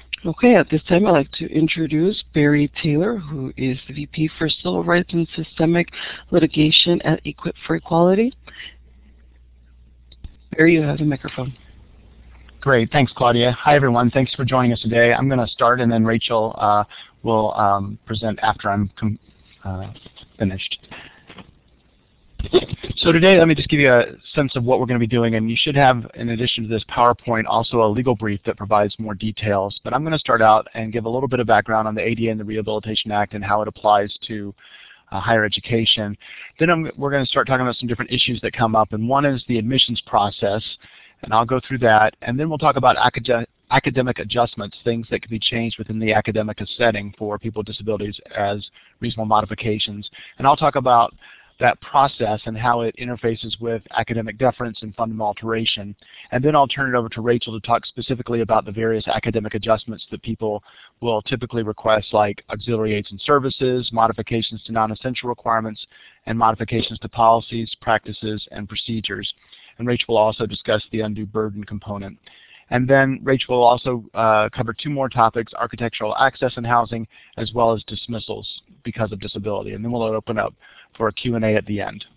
Okay, at this time I'd like to introduce Barry Taylor, who is the VP for Civil Rights and Systemic Litigation at Equip for Equality. Barry, you have the microphone. Great, thanks Claudia. Hi everyone, thanks for joining us today. I'm going to start and then Rachel will present after I'm finished. So today, let me just give you a sense of what we're going to be doing, and you should have, in addition to this PowerPoint, also a legal brief that provides more details. But I'm going to start out and give a little bit of background on the ADA and the Rehabilitation Act and how it applies to higher education. Then we're going to start talking about some different issues that come up, and one is the admissions process, and I'll go through that. And then we'll talk about academic adjustments, things that can be changed within the academic setting for people with disabilities as reasonable modifications. And I'll talk about that process and how it interfaces with academic deference and fundamental alteration. And then I'll turn it over to Rachel to talk specifically about the various academic adjustments that people will typically request, like auxiliary aids and services, modifications to non-essential requirements, and modifications to policies, practices, and procedures. And Rachel will also discuss the undue burden component. And then Rachel will also cover two more topics, architectural access and housing, as well as dismissals because of disability. And then we'll open up for a Q&A at the end.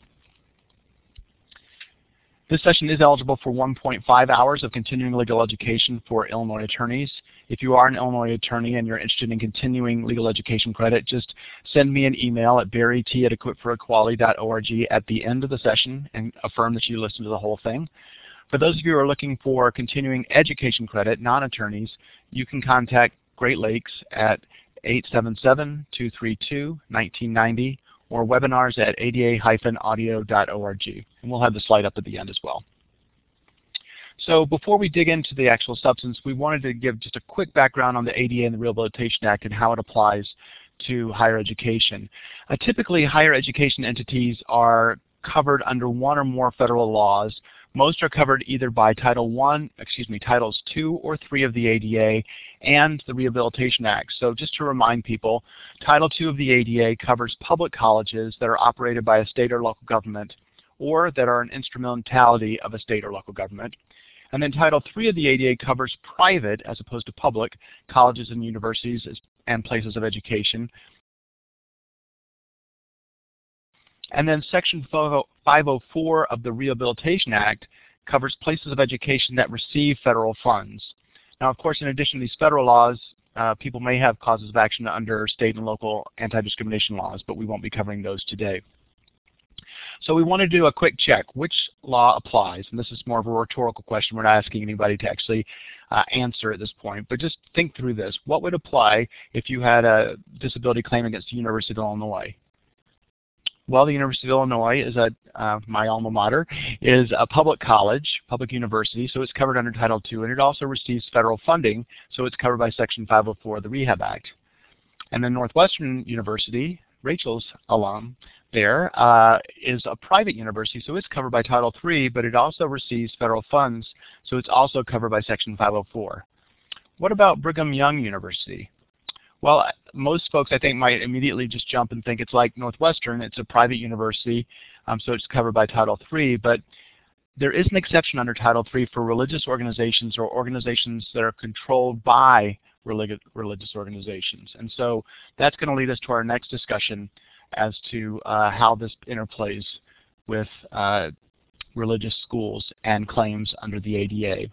This session is eligible for 1.5 hours of continuing legal education for Illinois attorneys. If you are an Illinois attorney and you're interested in continuing legal education credit, just send me an email at barryt@equipforequality.org at the end of the session and affirm that you listened to the whole thing. For those of you who are looking for continuing education credit, non-attorneys, you can contact Great Lakes at 877-232-1990 or webinars at ada-audio.org. And we'll have the slide up at the end as well. So before we dig into the actual substance, we wanted to give just a quick background on the ADA and the Rehabilitation Act and how it applies to higher education. Typically, higher education entities are covered under one or more federal laws. Most are covered either by Titles 2 or 3 of the ADA and the Rehabilitation Act. So just to remind people, Title 2 of the ADA covers public colleges that are operated by a state or local government or that are an instrumentality of a state or local government. And then Title 3 of the ADA covers private, as opposed to public, colleges and universities and places of education. And then Section 504 of the Rehabilitation Act covers places of education that receive federal funds. Now, of course, in addition to these federal laws, people may have causes of action under state and local anti-discrimination laws, but we won't be covering those today. So we want to do a quick check. Which law applies? And this is more of a rhetorical question. We're not asking anybody to actually answer at this point, but just think through this. What would apply if you had a disability claim against the University of Illinois? Well, the University of Illinois is my alma mater, is a public college, public university, so it's covered under Title II, and it also receives federal funding, so it's covered by Section 504 of the Rehab Act. And then Northwestern University, Rachel's alum there, is a private university, so it's covered by Title III, but it also receives federal funds, so it's also covered by Section 504. What about Brigham Young University? Well, most folks, I think, might immediately just jump and think it's like Northwestern. It's a private university, so it's covered by Title III. But there is an exception under Title III for religious organizations or organizations that are controlled by religious organizations. And so that's going to lead us to our next discussion as to how this interplays with religious schools and claims under the ADA.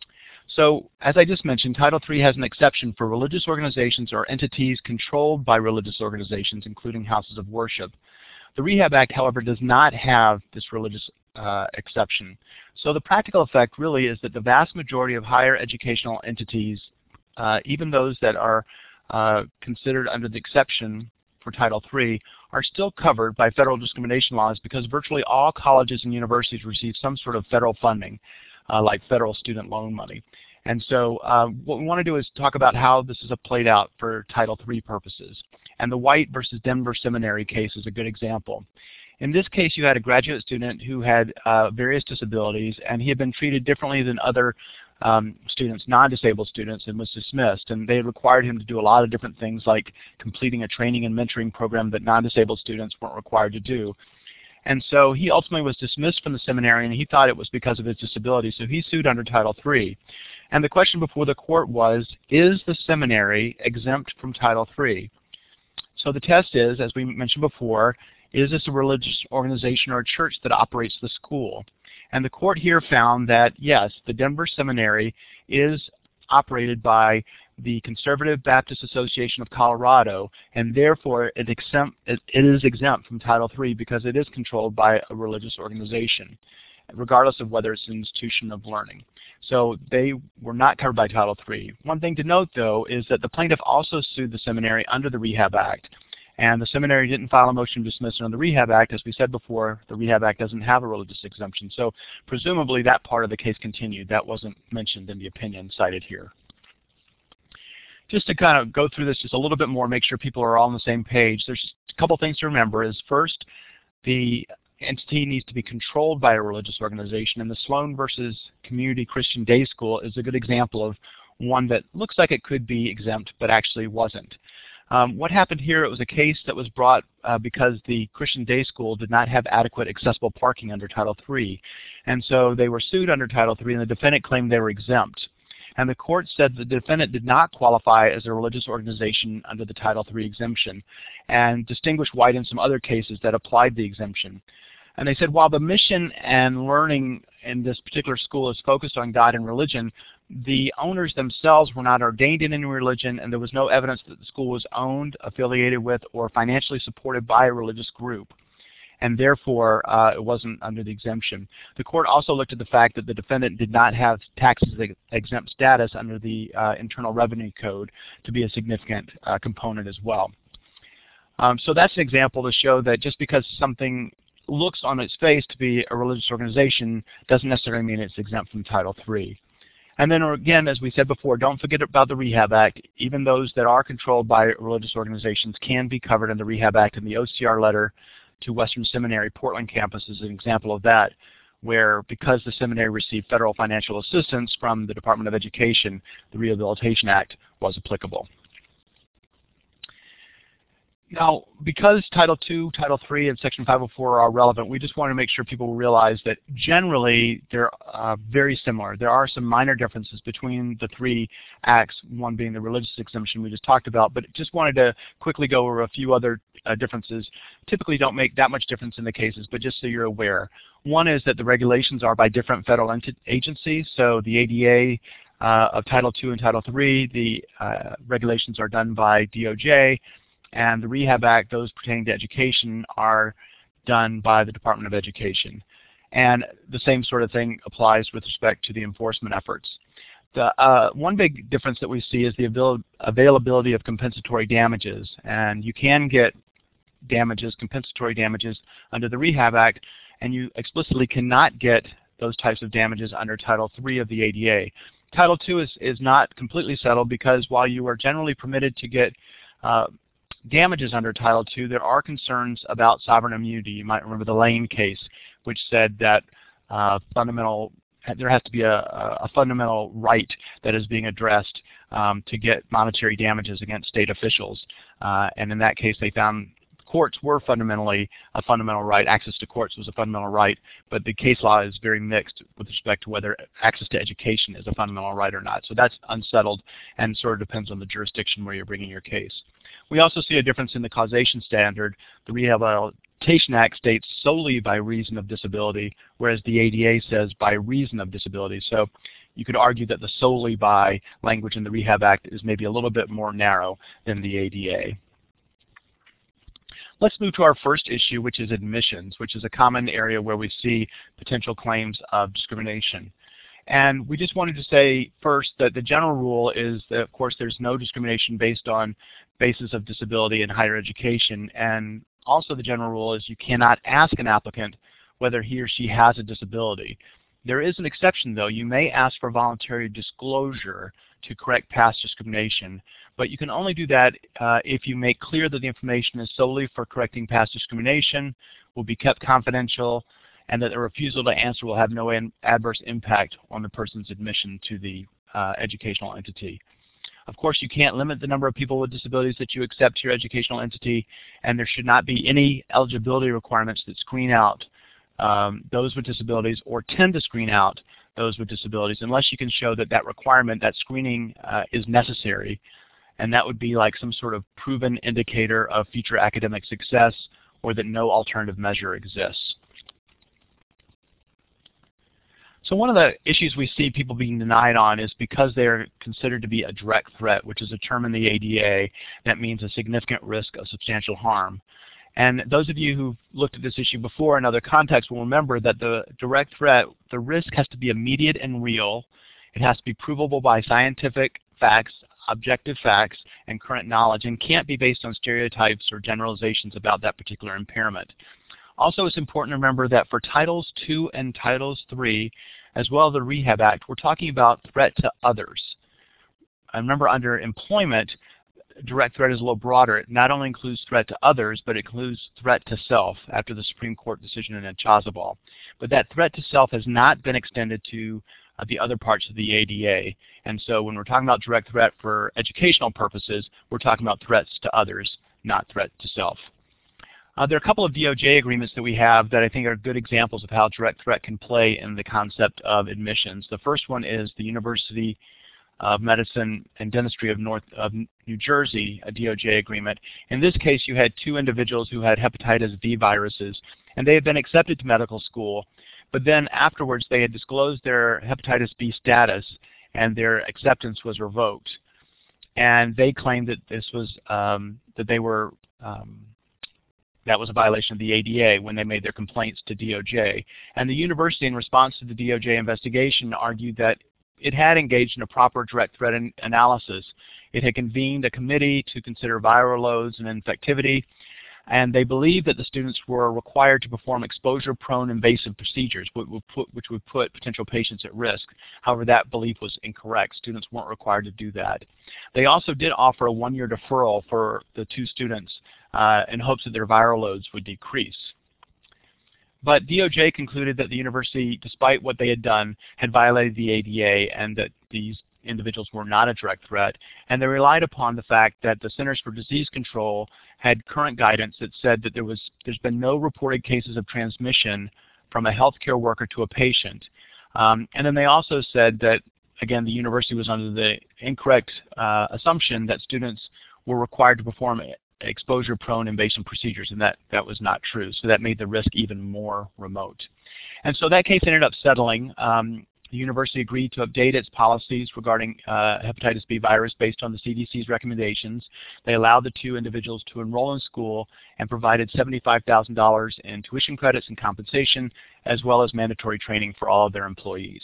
So, as I just mentioned, Title III has an exception for religious organizations or entities controlled by religious organizations, including houses of worship. The Rehab Act, however, does not have this religious exception. So the practical effect really is that the vast majority of higher educational entities, even those that are considered under the exception for Title III, are still covered by federal discrimination laws because virtually all colleges and universities receive some sort of federal funding, like federal student loan money. And so what we want to do is talk about how this is played out for Title III purposes. And the White versus Denver Seminary case is a good example. In this case, you had a graduate student who had various disabilities, and he had been treated differently than other students, non-disabled students, and was dismissed. And they required him to do a lot of different things like completing a training and mentoring program that non-disabled students weren't required to do. And so he ultimately was dismissed from the seminary, and he thought it was because of his disability, so he sued under Title III. And the question before the court was, is the seminary exempt from Title III? So the test is, as we mentioned before, is this a religious organization or a church that operates the school? And the court here found that, yes, the Denver Seminary is operated by the Conservative Baptist Association of Colorado, and therefore it is exempt from Title III because it is controlled by a religious organization, regardless of whether it's an institution of learning. So they were not covered by Title III. One thing to note, though, is that the plaintiff also sued the seminary under the Rehab Act, and the seminary didn't file a motion to dismiss under the Rehab Act. As we said before, the Rehab Act doesn't have a religious exemption, so presumably that part of the case continued. That wasn't mentioned in the opinion cited here. Just to kind of go through this just a little bit more, make sure people are all on the same page, there's a couple things to remember. Is first, the entity needs to be controlled by a religious organization, and the Sloan versus Community Christian Day School is a good example of one that looks like it could be exempt but actually wasn't. What happened here, it was a case that was brought because the Christian Day School did not have adequate accessible parking under Title III, and so they were sued under Title III, and the defendant claimed they were exempt. And the court said the defendant did not qualify as a religious organization under the Title III exemption, and distinguished White in some other cases that applied the exemption. And they said while the mission and learning in this particular school is focused on God and religion, the owners themselves were not ordained in any religion, and there was no evidence that the school was owned, affiliated with, or financially supported by a religious group. And therefore, it wasn't under the exemption. The court also looked at the fact that the defendant did not have taxes exempt status under the Internal Revenue Code to be a significant component as well. So that's an example to show that just because something looks on its face to be a religious organization doesn't necessarily mean it's exempt from Title III. And then again, as we said before, don't forget about the Rehab Act. Even those that are controlled by religious organizations can be covered in the Rehab Act, and the OCR letter to Western Seminary Portland campus is an example of that, where because the seminary received federal financial assistance from the Department of Education, the Rehabilitation Act was applicable. Now, because Title II, Title III, and Section 504 are relevant, we just want to make sure people realize that generally they're very similar. There are some minor differences between the three acts, one being the religious exemption we just talked about, but just wanted to quickly go over a few other differences. Typically don't make that much difference in the cases, but just so you're aware. One is that the regulations are by different federal agencies, so the ADA of Title II and Title III, the regulations are done by DOJ, and the Rehab Act, those pertaining to education, are done by the Department of Education. And the same sort of thing applies with respect to the enforcement efforts. The one big difference that we see is the availability of compensatory damages. And you can get damages, compensatory damages, under the Rehab Act, and you explicitly cannot get those types of damages under Title III of the ADA. Title II is not completely settled because while you are generally permitted to get damages under Title II, there are concerns about sovereign immunity. You might remember the Lane case, which said that there has to be a fundamental right that is being addressed to get monetary damages against state officials. And in that case, they found courts were fundamentally a fundamental right. Access to courts was a fundamental right, but the case law is very mixed with respect to whether access to education is a fundamental right or not. So that's unsettled and sort of depends on the jurisdiction where you're bringing your case. We also see a difference in the causation standard. The Rehabilitation Act states solely by reason of disability, whereas the ADA says by reason of disability. So you could argue that the solely by language in the Rehab Act is maybe a little bit more narrow than the ADA. Let's move to our first issue, which is admissions, which is a common area where we see potential claims of discrimination. And we just wanted to say first that the general rule is that, of course, there's no discrimination based on basis of disability in higher education. And also the general rule is you cannot ask an applicant whether he or she has a disability. There is an exception, though. You may ask for voluntary disclosure to correct past discrimination, but you can only do that if you make clear that the information is solely for correcting past discrimination, will be kept confidential, and that a refusal to answer will have no adverse impact on the person's admission to the educational entity. Of course, you can't limit the number of people with disabilities that you accept to your educational entity, and there should not be any eligibility requirements that screen out those with disabilities or tend to screen out those with disabilities unless you can show that that requirement, that screening is necessary. And that would be like some sort of proven indicator of future academic success or that no alternative measure exists. So one of the issues we see people being denied on is because they're considered to be a direct threat, which is a term in the ADA that means a significant risk of substantial harm. And those of you who've looked at this issue before in other contexts will remember that the direct threat, the risk has to be immediate and real. It has to be provable by scientific facts, objective facts, and current knowledge, and can't be based on stereotypes or generalizations about that particular impairment. Also, it's important to remember that for Titles II and Titles III, as well as the Rehab Act, we're talking about threat to others. And remember, under employment, direct threat is a little broader. It not only includes threat to others, but it includes threat to self after the Supreme Court decision in Chasuble. But that threat to self has not been extended to the other parts of the ADA. And so when we're talking about direct threat for educational purposes, we're talking about threats to others, not threat to self. There are a couple of DOJ agreements that we have that I think are good examples of how direct threat can play in the concept of admissions. The first one is the University of Medicine and Dentistry of New Jersey, a DOJ agreement. In this case, you had two individuals who had hepatitis V viruses, and they had been accepted to medical school, but then afterwards they had disclosed their hepatitis B status, and their acceptance was revoked. And they claimed that this was that was a violation of the ADA when they made their complaints to DOJ. And the university, in response to the DOJ investigation, argued that it had engaged in a proper direct threat analysis. It had convened a committee to consider viral loads and infectivity, and they believed that the students were required to perform exposure-prone invasive procedures, which would put potential patients at risk. However, that belief was incorrect. Students weren't required to do that. They also did offer a one-year deferral for the two students in hopes that their viral loads would decrease. But DOJ concluded that the university, despite what they had done, had violated the ADA and that these individuals were not a direct threat, and they relied upon the fact that the Centers for Disease Control had current guidance that said that there's been no reported cases of transmission from a healthcare worker to a patient. And then they also said that, again, the university was under the incorrect assumption that students were required to perform exposure-prone invasive procedures, and that was not true. So that made the risk even more remote. And so that case ended up settling. The university agreed to update its policies regarding hepatitis B virus based on the CDC's recommendations. They allowed the two individuals to enroll in school and provided $75,000 in tuition credits and compensation, as well as mandatory training for all of their employees.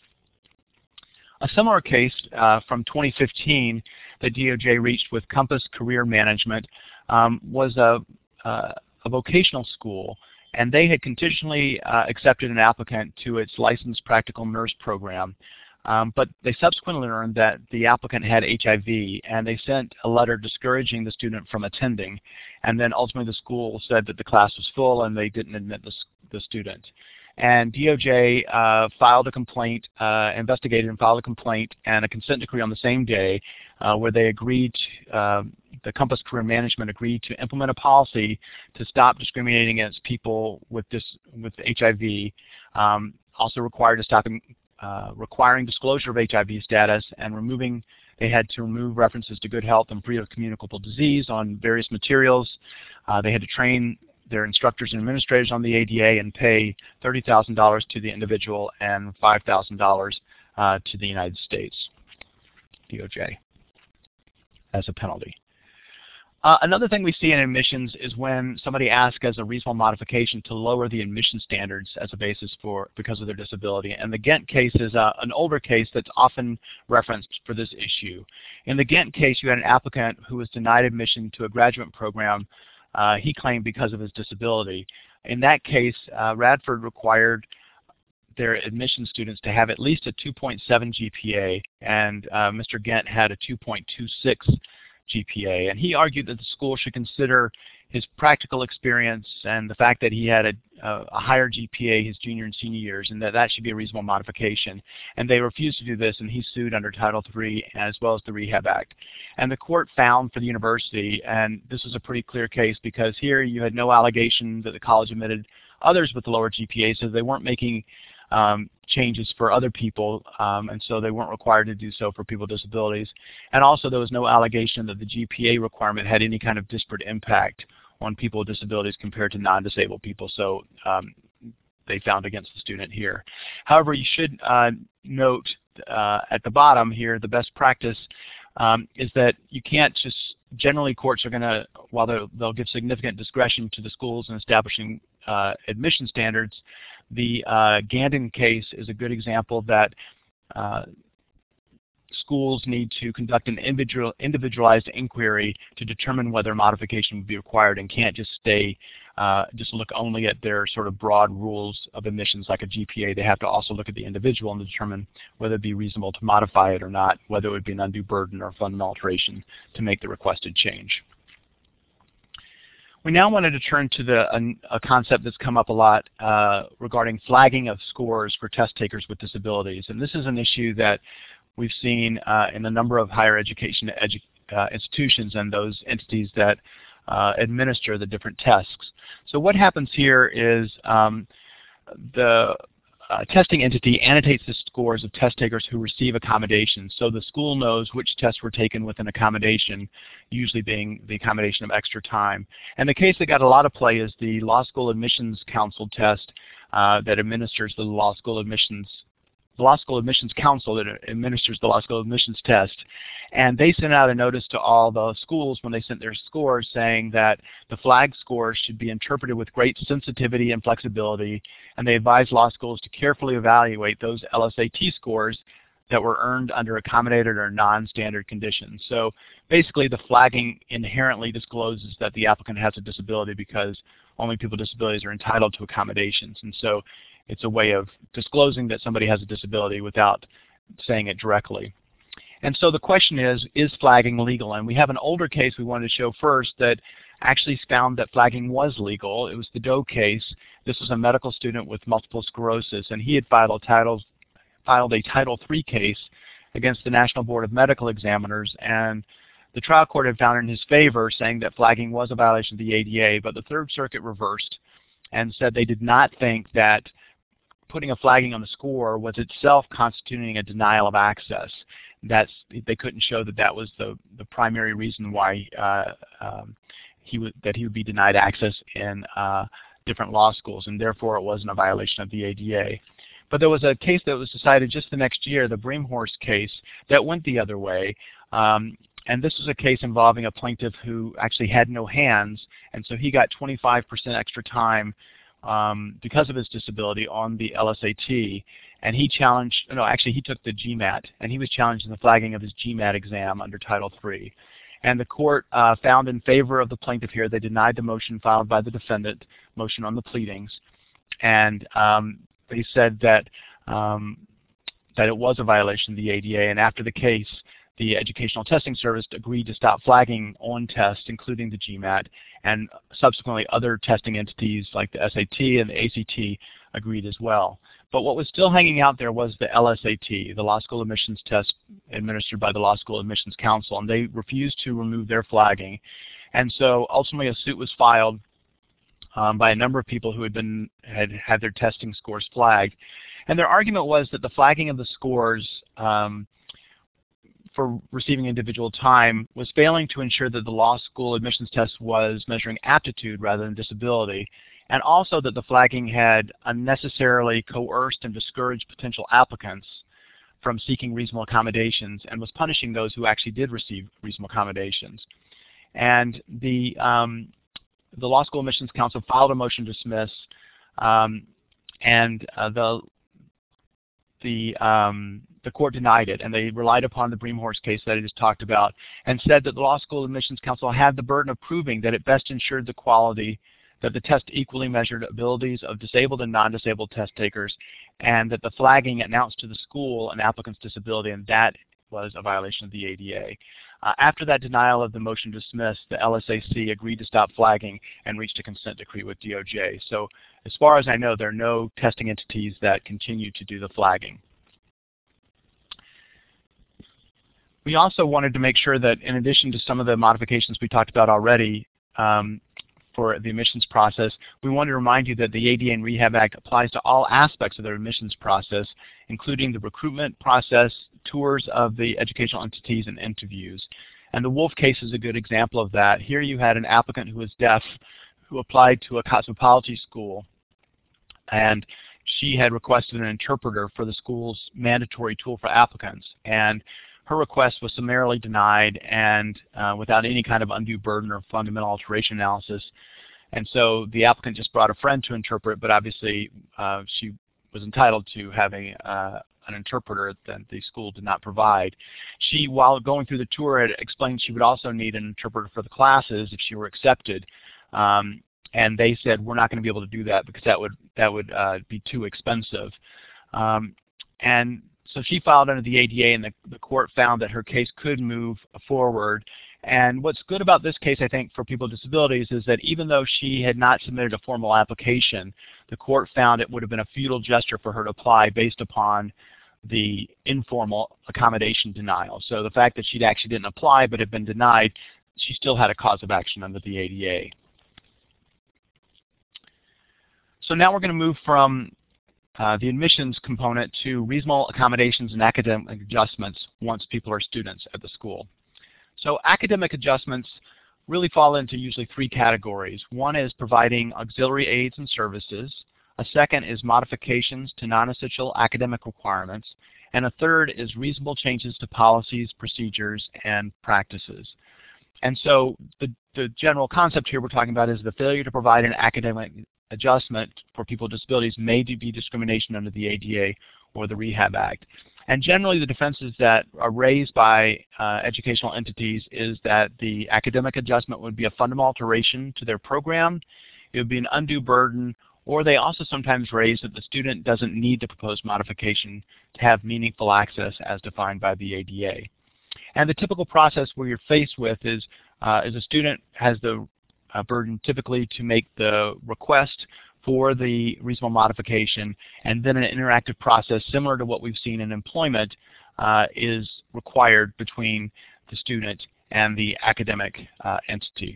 A similar case from 2015 that DOJ reached with Compass Career Management was a vocational school, and they had conditionally accepted an applicant to its licensed practical nurse program. But they subsequently learned that the applicant had HIV, and they sent a letter discouraging the student from attending. And then ultimately the school said that the class was full and they didn't admit the student. And DOJ filed a complaint, investigated and filed a complaint and a consent decree on the same day where they agreed, the Compass Career Management agreed to implement a policy to stop discriminating against people with HIV, also required to stop requiring disclosure of HIV status and they had to remove references to good health and free of communicable disease on various materials. They had to train their instructors and administrators on the ADA and pay $30,000 to the individual and $5,000 to the United States, DOJ, as a penalty. Another thing we see in admissions is when somebody asks as a reasonable modification to lower the admission standards as a basis because of their disability. And the Ghent case is an older case that's often referenced for this issue. In the Ghent case, you had an applicant who was denied admission to a graduate program he claimed because of his disability. In that case, Radford required their admission students to have at least a 2.7 GPA, and Mr. Ghent had a 2.26 GPA. And he argued that the school should consider his practical experience and the fact that he had a higher GPA his junior and senior years, and that should be a reasonable modification. And they refused to do this, and he sued under Title III as well as the Rehab Act. And the court found for the university, and this was a pretty clear case because here you had no allegation that the college admitted others with lower GPAs, so they weren't making changes for other people, and so they weren't required to do so for people with disabilities. And also there was no allegation that the GPA requirement had any kind of disparate impact on people with disabilities compared to non-disabled people, so they found against the student here. However, you should note at the bottom here, the best practice is that you can't just, generally courts are going to, while they'll give significant discretion to the schools in establishing admission standards, the Gandon case is a good example that schools need to conduct an individualized inquiry to determine whether modification would be required, and can't just just look only at their sort of broad rules of admissions like a GPA. They have to also look at the individual and determine whether it'd be reasonable to modify it or not, whether it would be an undue burden or fundamental alteration to make the requested change. We now wanted to turn to a concept that's come up a lot regarding flagging of scores for test takers with disabilities. And this is an issue that we've seen in a number of higher education institutions and those entities that administer the different tests. So what happens here is the testing entity annotates the scores of test takers who receive accommodations, so the school knows which tests were taken with an accommodation, usually being the accommodation of extra time. And the case that got a lot of play is the Law School Admissions Council test that administers the Law School Admissions Council that administers the Law School Admissions test. And they sent out a notice to all the schools when they sent their scores saying that the flag scores should be interpreted with great sensitivity and flexibility, and they advised law schools to carefully evaluate those LSAT scores that were earned under accommodated or non-standard conditions. So basically the flagging inherently discloses that the applicant has a disability because only people with disabilities are entitled to accommodations. And so it's a way of disclosing that somebody has a disability without saying it directly. And so the question is flagging legal? And we have an older case we wanted to show first that actually found that flagging was legal. It was the Doe case. This was a medical student with multiple sclerosis, and he had filed a Title III case against the National Board of Medical Examiners, and the trial court had found in his favor, saying that flagging was a violation of the ADA, but the Third Circuit reversed and said they did not think that putting a flagging on the score was itself constituting a denial of access. They couldn't show that that was the primary reason why he would be denied access in different law schools, and therefore it wasn't a violation of the ADA. But there was a case that was decided just the next year, the Breamhorst case, that went the other way. And this was a case involving a plaintiff who actually had no hands, and so he got 25% extra time because of his disability on the LSAT, and he took the GMAT, and he was challenging the flagging of his GMAT exam under Title III. And the court found in favor of the plaintiff here. They denied the motion filed by the defendant, motion on the pleadings, and they said that it was a violation of the ADA, and after the case, the Educational Testing Service agreed to stop flagging on tests, including the GMAT, and subsequently other testing entities like the SAT and the ACT agreed as well. But what was still hanging out there was the LSAT, the Law School Admissions Test administered by the Law School Admissions Council, and they refused to remove their flagging. And so ultimately a suit was filed by a number of people who had their testing scores flagged. And their argument was that the flagging of the scores for receiving individual time was failing to ensure that the law school admissions test was measuring aptitude rather than disability, and also that the flagging had unnecessarily coerced and discouraged potential applicants from seeking reasonable accommodations and was punishing those who actually did receive reasonable accommodations. And the Law School Admissions Council filed a motion to dismiss, and the court denied it, and they relied upon the Breamhorst case that I just talked about, and said that the Law School Admissions Council had the burden of proving that it best ensured the quality, that the test equally measured abilities of disabled and non-disabled test takers, and that the flagging announced to the school an applicant's disability, and that was a violation of the ADA. After that denial of the motion to dismiss, the LSAC agreed to stop flagging and reached a consent decree with DOJ. So as far as I know, there are no testing entities that continue to do the flagging. We also wanted to make sure that in addition to some of the modifications we talked about already, for the admissions process, we want to remind you that the ADA and Rehab Act applies to all aspects of the admissions process, including the recruitment process, tours of the educational entities, and interviews. And the Wolf case is a good example of that. Here you had an applicant who was deaf who applied to a cosmetology school, and she had requested an interpreter for the school's mandatory tool for applicants. And her request was summarily denied and without any kind of undue burden or fundamental alteration analysis. And so the applicant just brought a friend to interpret, but obviously she was entitled to having an interpreter that the school did not provide. She, while going through the tour, had explained she would also need an interpreter for the classes if she were accepted. And they said, we're not going to be able to do that because that would be too expensive. And so she filed under the ADA, and the court found that her case could move forward. And what's good about this case, I think, for people with disabilities is that even though she had not submitted a formal application, the court found it would have been a futile gesture for her to apply based upon the informal accommodation denial. So the fact that she actually didn't apply but had been denied, she still had a cause of action under the ADA. So now we're going to move from the admissions component to reasonable accommodations and academic adjustments once people are students at the school. So academic adjustments really fall into usually three categories. One is providing auxiliary aids and services. A second is modifications to non-essential academic requirements. And a third is reasonable changes to policies, procedures, and practices. And so the general concept here we're talking about is the failure to provide an academic adjustment for people with disabilities may be discrimination under the ADA or the Rehab Act. And generally the defenses that are raised by educational entities is that the academic adjustment would be a fundamental alteration to their program, it would be an undue burden, or they also sometimes raise that the student doesn't need to propose modification to have meaningful access as defined by the ADA. And the typical process where you're faced with is a student has the burden typically to make the request for the reasonable modification, and then an interactive process similar to what we've seen in employment is required between the student and the academic entity.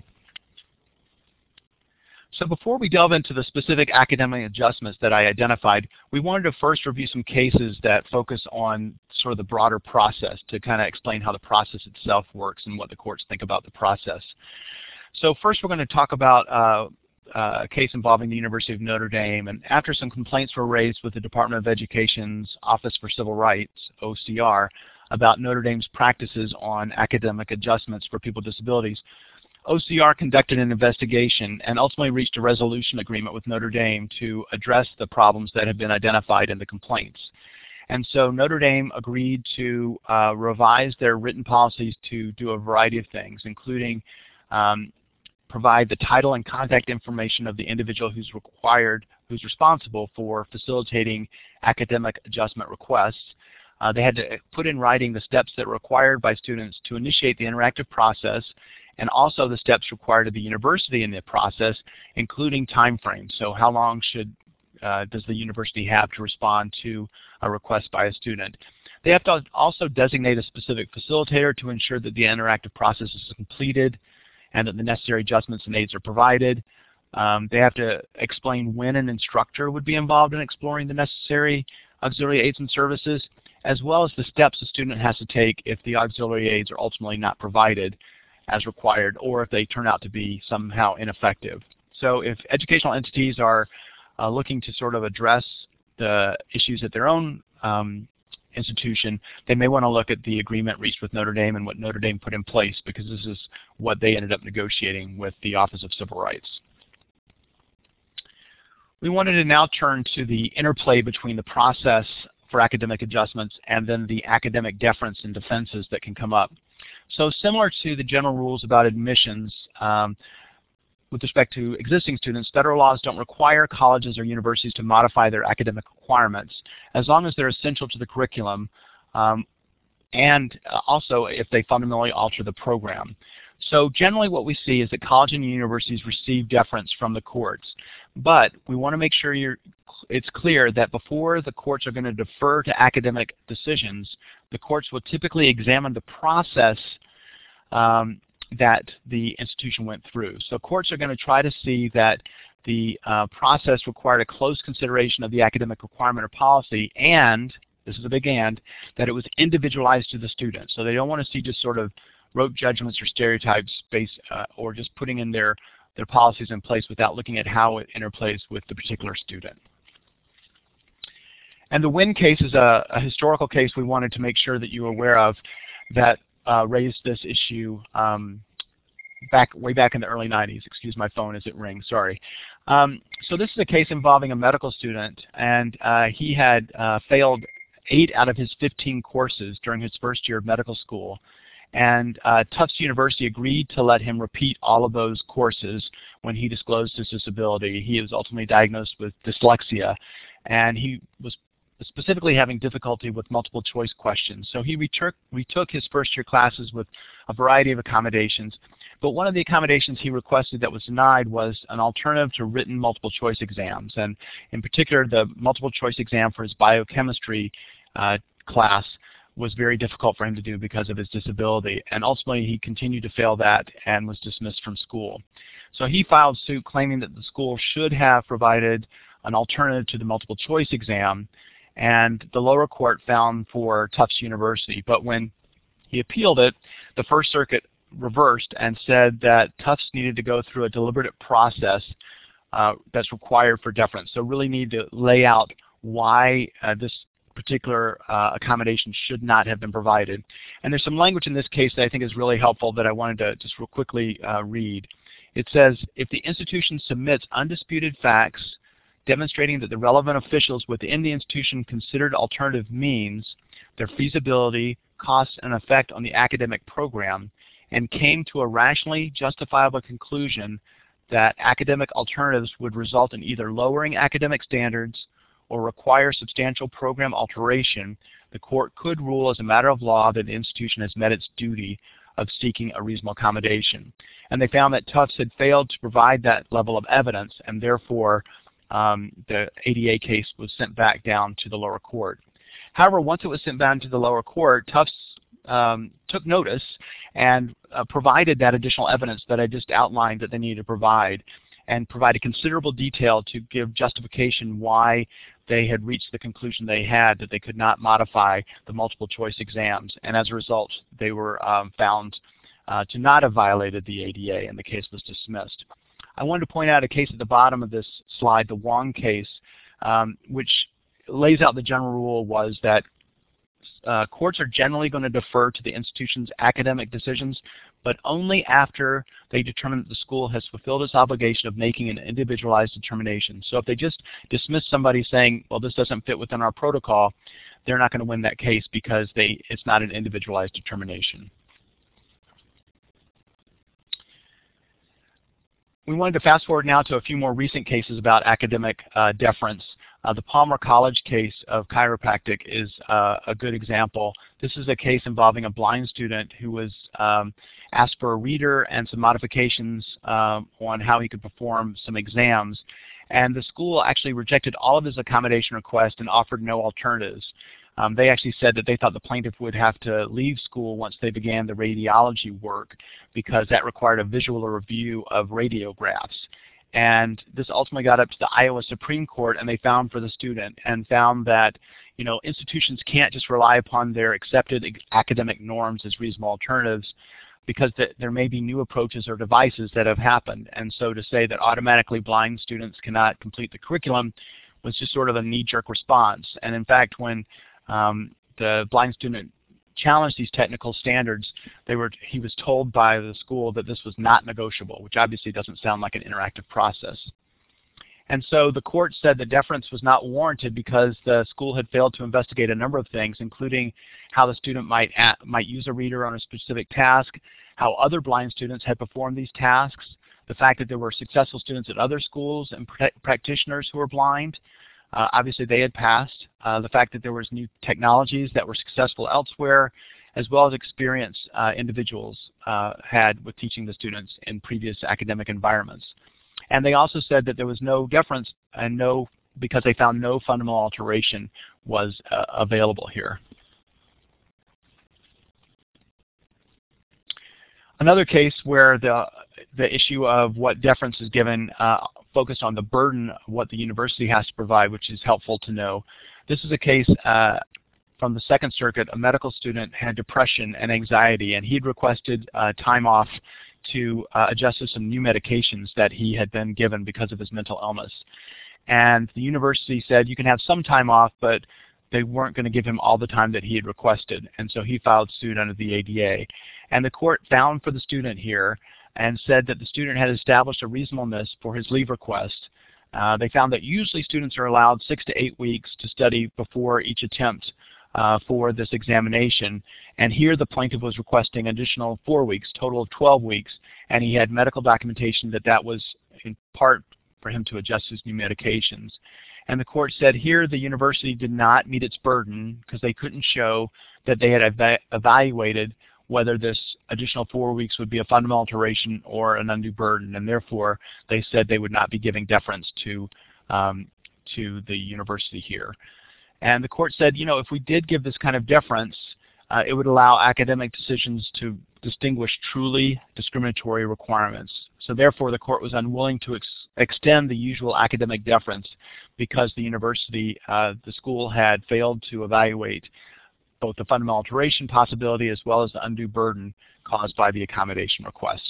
So before we delve into the specific academic adjustments that I identified, we wanted to first review some cases that focus on sort of the broader process to kind of explain how the process itself works and what the courts think about the process. So first we're going to talk about a case involving the University of Notre Dame, and after some complaints were raised with the Department of Education's Office for Civil Rights, OCR, about Notre Dame's practices on academic adjustments for people with disabilities, OCR conducted an investigation and ultimately reached a resolution agreement with Notre Dame to address the problems that have been identified in the complaints. And so Notre Dame agreed to revise their written policies to do a variety of things, including provide the title and contact information of the individual who's responsible for facilitating academic adjustment requests. They had to put in writing the steps that were required by students to initiate the interactive process, and also the steps required of the university in the process, including time frames. So how long does the university have to respond to a request by a student? They have to also designate a specific facilitator to ensure that the interactive process is completed and that the necessary adjustments and aids are provided. They have to explain when an instructor would be involved in exploring the necessary auxiliary aids and services, as well as the steps the student has to take if the auxiliary aids are ultimately not provided as required, or if they turn out to be somehow ineffective. So if educational entities are looking to sort of address the issues at their own institution, they may want to look at the agreement reached with Notre Dame and what Notre Dame put in place, because this is what they ended up negotiating with the Office of Civil Rights. We wanted to now turn to the interplay between the process for academic adjustments and then the academic deference and defenses that can come up. So similar to the general rules about admissions, with respect to existing students, federal laws don't require colleges or universities to modify their academic requirements as long as they're essential to the curriculum, and also if they fundamentally alter the program. So generally what we see is that colleges and universities receive deference from the courts, but we want to make sure it's clear that before the courts are going to defer to academic decisions, the courts will typically examine the process that the institution went through. So courts are going to try to see that the process required a close consideration of the academic requirement or policy, and, this is a big and, that it was individualized to the student. So they don't want to see just sort of rote judgments or stereotypes based, or just putting in their policies in place without looking at how it interplays with the particular student. And the Wynn case is a historical case we wanted to make sure that you were aware of that raised this issue way back in the early 90s. Excuse my phone as it rings, sorry. So this is a case involving a medical student, and he had failed 8 out of his 15 courses during his first year of medical school. And Tufts University agreed to let him repeat all of those courses when he disclosed his disability. He was ultimately diagnosed with dyslexia, and he was specifically having difficulty with multiple choice questions. So he retook his first year classes with a variety of accommodations, but one of the accommodations he requested that was denied was an alternative to written multiple choice exams, and in particular the multiple choice exam for his biochemistry class was very difficult for him to do because of his disability, and ultimately he continued to fail that and was dismissed from school. So he filed suit claiming that the school should have provided an alternative to the multiple choice exam, and the lower court found for Tufts University. But when he appealed it, the First Circuit reversed and said that Tufts needed to go through a deliberative process that's required for deference. So really need to lay out why this particular accommodation should not have been provided. And there's some language in this case that I think is really helpful that I wanted to just real quickly read. It says, if the institution submits undisputed facts demonstrating that the relevant officials within the institution considered alternative means, their feasibility, cost, and effect on the academic program, and came to a rationally justifiable conclusion that academic alternatives would result in either lowering academic standards or require substantial program alteration, the court could rule as a matter of law that the institution has met its duty of seeking a reasonable accommodation. And they found that Tufts had failed to provide that level of evidence, and therefore the ADA case was sent back down to the lower court. However, once it was sent down to the lower court, Tufts took notice and provided that additional evidence that I just outlined that they needed to provide, and provided considerable detail to give justification why they had reached the conclusion they had that they could not modify the multiple choice exams. And as a result, they were found to not have violated the ADA, and the case was dismissed. I wanted to point out a case at the bottom of this slide, the Wong case, which lays out the general rule was that courts are generally going to defer to the institution's academic decisions, but only after they determine that the school has fulfilled its obligation of making an individualized determination. So if they just dismiss somebody saying, well, this doesn't fit within our protocol, they're not going to win that case because it's not an individualized determination. We wanted to fast forward now to a few more recent cases about academic deference. The Palmer College case of chiropractic is a good example. This is a case involving a blind student who was asked for a reader and some modifications on how he could perform some exams. And the school actually rejected all of his accommodation requests and offered no alternatives. They actually said that they thought the plaintiff would have to leave school once they began the radiology work because that required a visual review of radiographs. And this ultimately got up to the Iowa Supreme Court, and they found for the student and found that institutions can't just rely upon their accepted academic norms as reasonable alternatives because there may be new approaches or devices that have happened. And so to say that automatically blind students cannot complete the curriculum was just sort of a knee-jerk response. And in fact, when the blind student challenged these technical standards, he was told by the school that this was not negotiable, which obviously doesn't sound like an interactive process. And so the court said the deference was not warranted because the school had failed to investigate a number of things, including how the student might use a reader on a specific task, how other blind students had performed these tasks, the fact that there were successful students at other schools and practitioners who were blind. Obviously they had passed. The fact that there was new technologies that were successful elsewhere, as well as experience individuals had with teaching the students in previous academic environments. And they also said that there was no deference and because they found no fundamental alteration was available here. Another case where the issue of what deference is given focused on the burden of what the university has to provide, which is helpful to know. This is a case from the Second Circuit. A medical student had depression and anxiety, and he'd requested time off to adjust to some new medications that he had been given because of his mental illness. And the university said, you can have some time off, but they weren't going to give him all the time that he had requested. And so he filed suit under the ADA. And the court found for the student here and said that the student had established a reasonableness for his leave request. They found that usually students are allowed 6 to 8 weeks to study before each attempt for this examination. And here the plaintiff was requesting an additional 4 weeks, total of 12 weeks, and he had medical documentation that that was in part for him to adjust his new medications. And the court said here the university did not meet its burden because they couldn't show that they had evaluated whether this additional 4 weeks would be a fundamental alteration or an undue burden, and therefore they said they would not be giving deference to the university here. And the court said, you know, if we did give this kind of deference, it would allow academic decisions to distinguish truly discriminatory requirements. So therefore the court was unwilling to extend the usual academic deference because the university, the school had failed to evaluate both the fundamental alteration possibility as well as the undue burden caused by the accommodation request.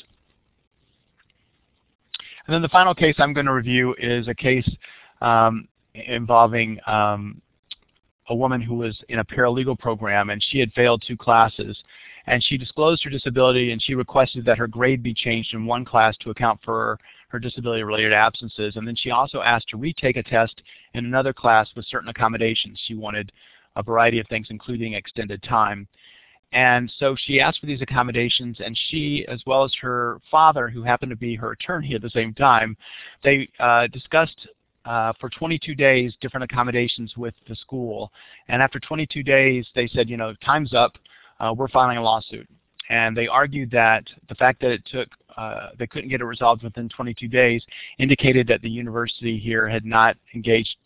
And then the final case I'm going to review is a case involving a woman who was in a paralegal program, and she had failed 2 classes. And she disclosed her disability, and she requested that her grade be changed in one class to account for her disability-related absences. And then she also asked to retake a test in another class with certain accommodations. She wanted a variety of things, including extended time. And so she asked for these accommodations, and she, as well as her father, who happened to be her attorney at the same time, they discussed for 22 days different accommodations with the school. And after 22 days, they said, you know, time's up. We're filing a lawsuit. And they argued that the fact that it took, they couldn't get it resolved within 22 days indicated that the university here had not engaged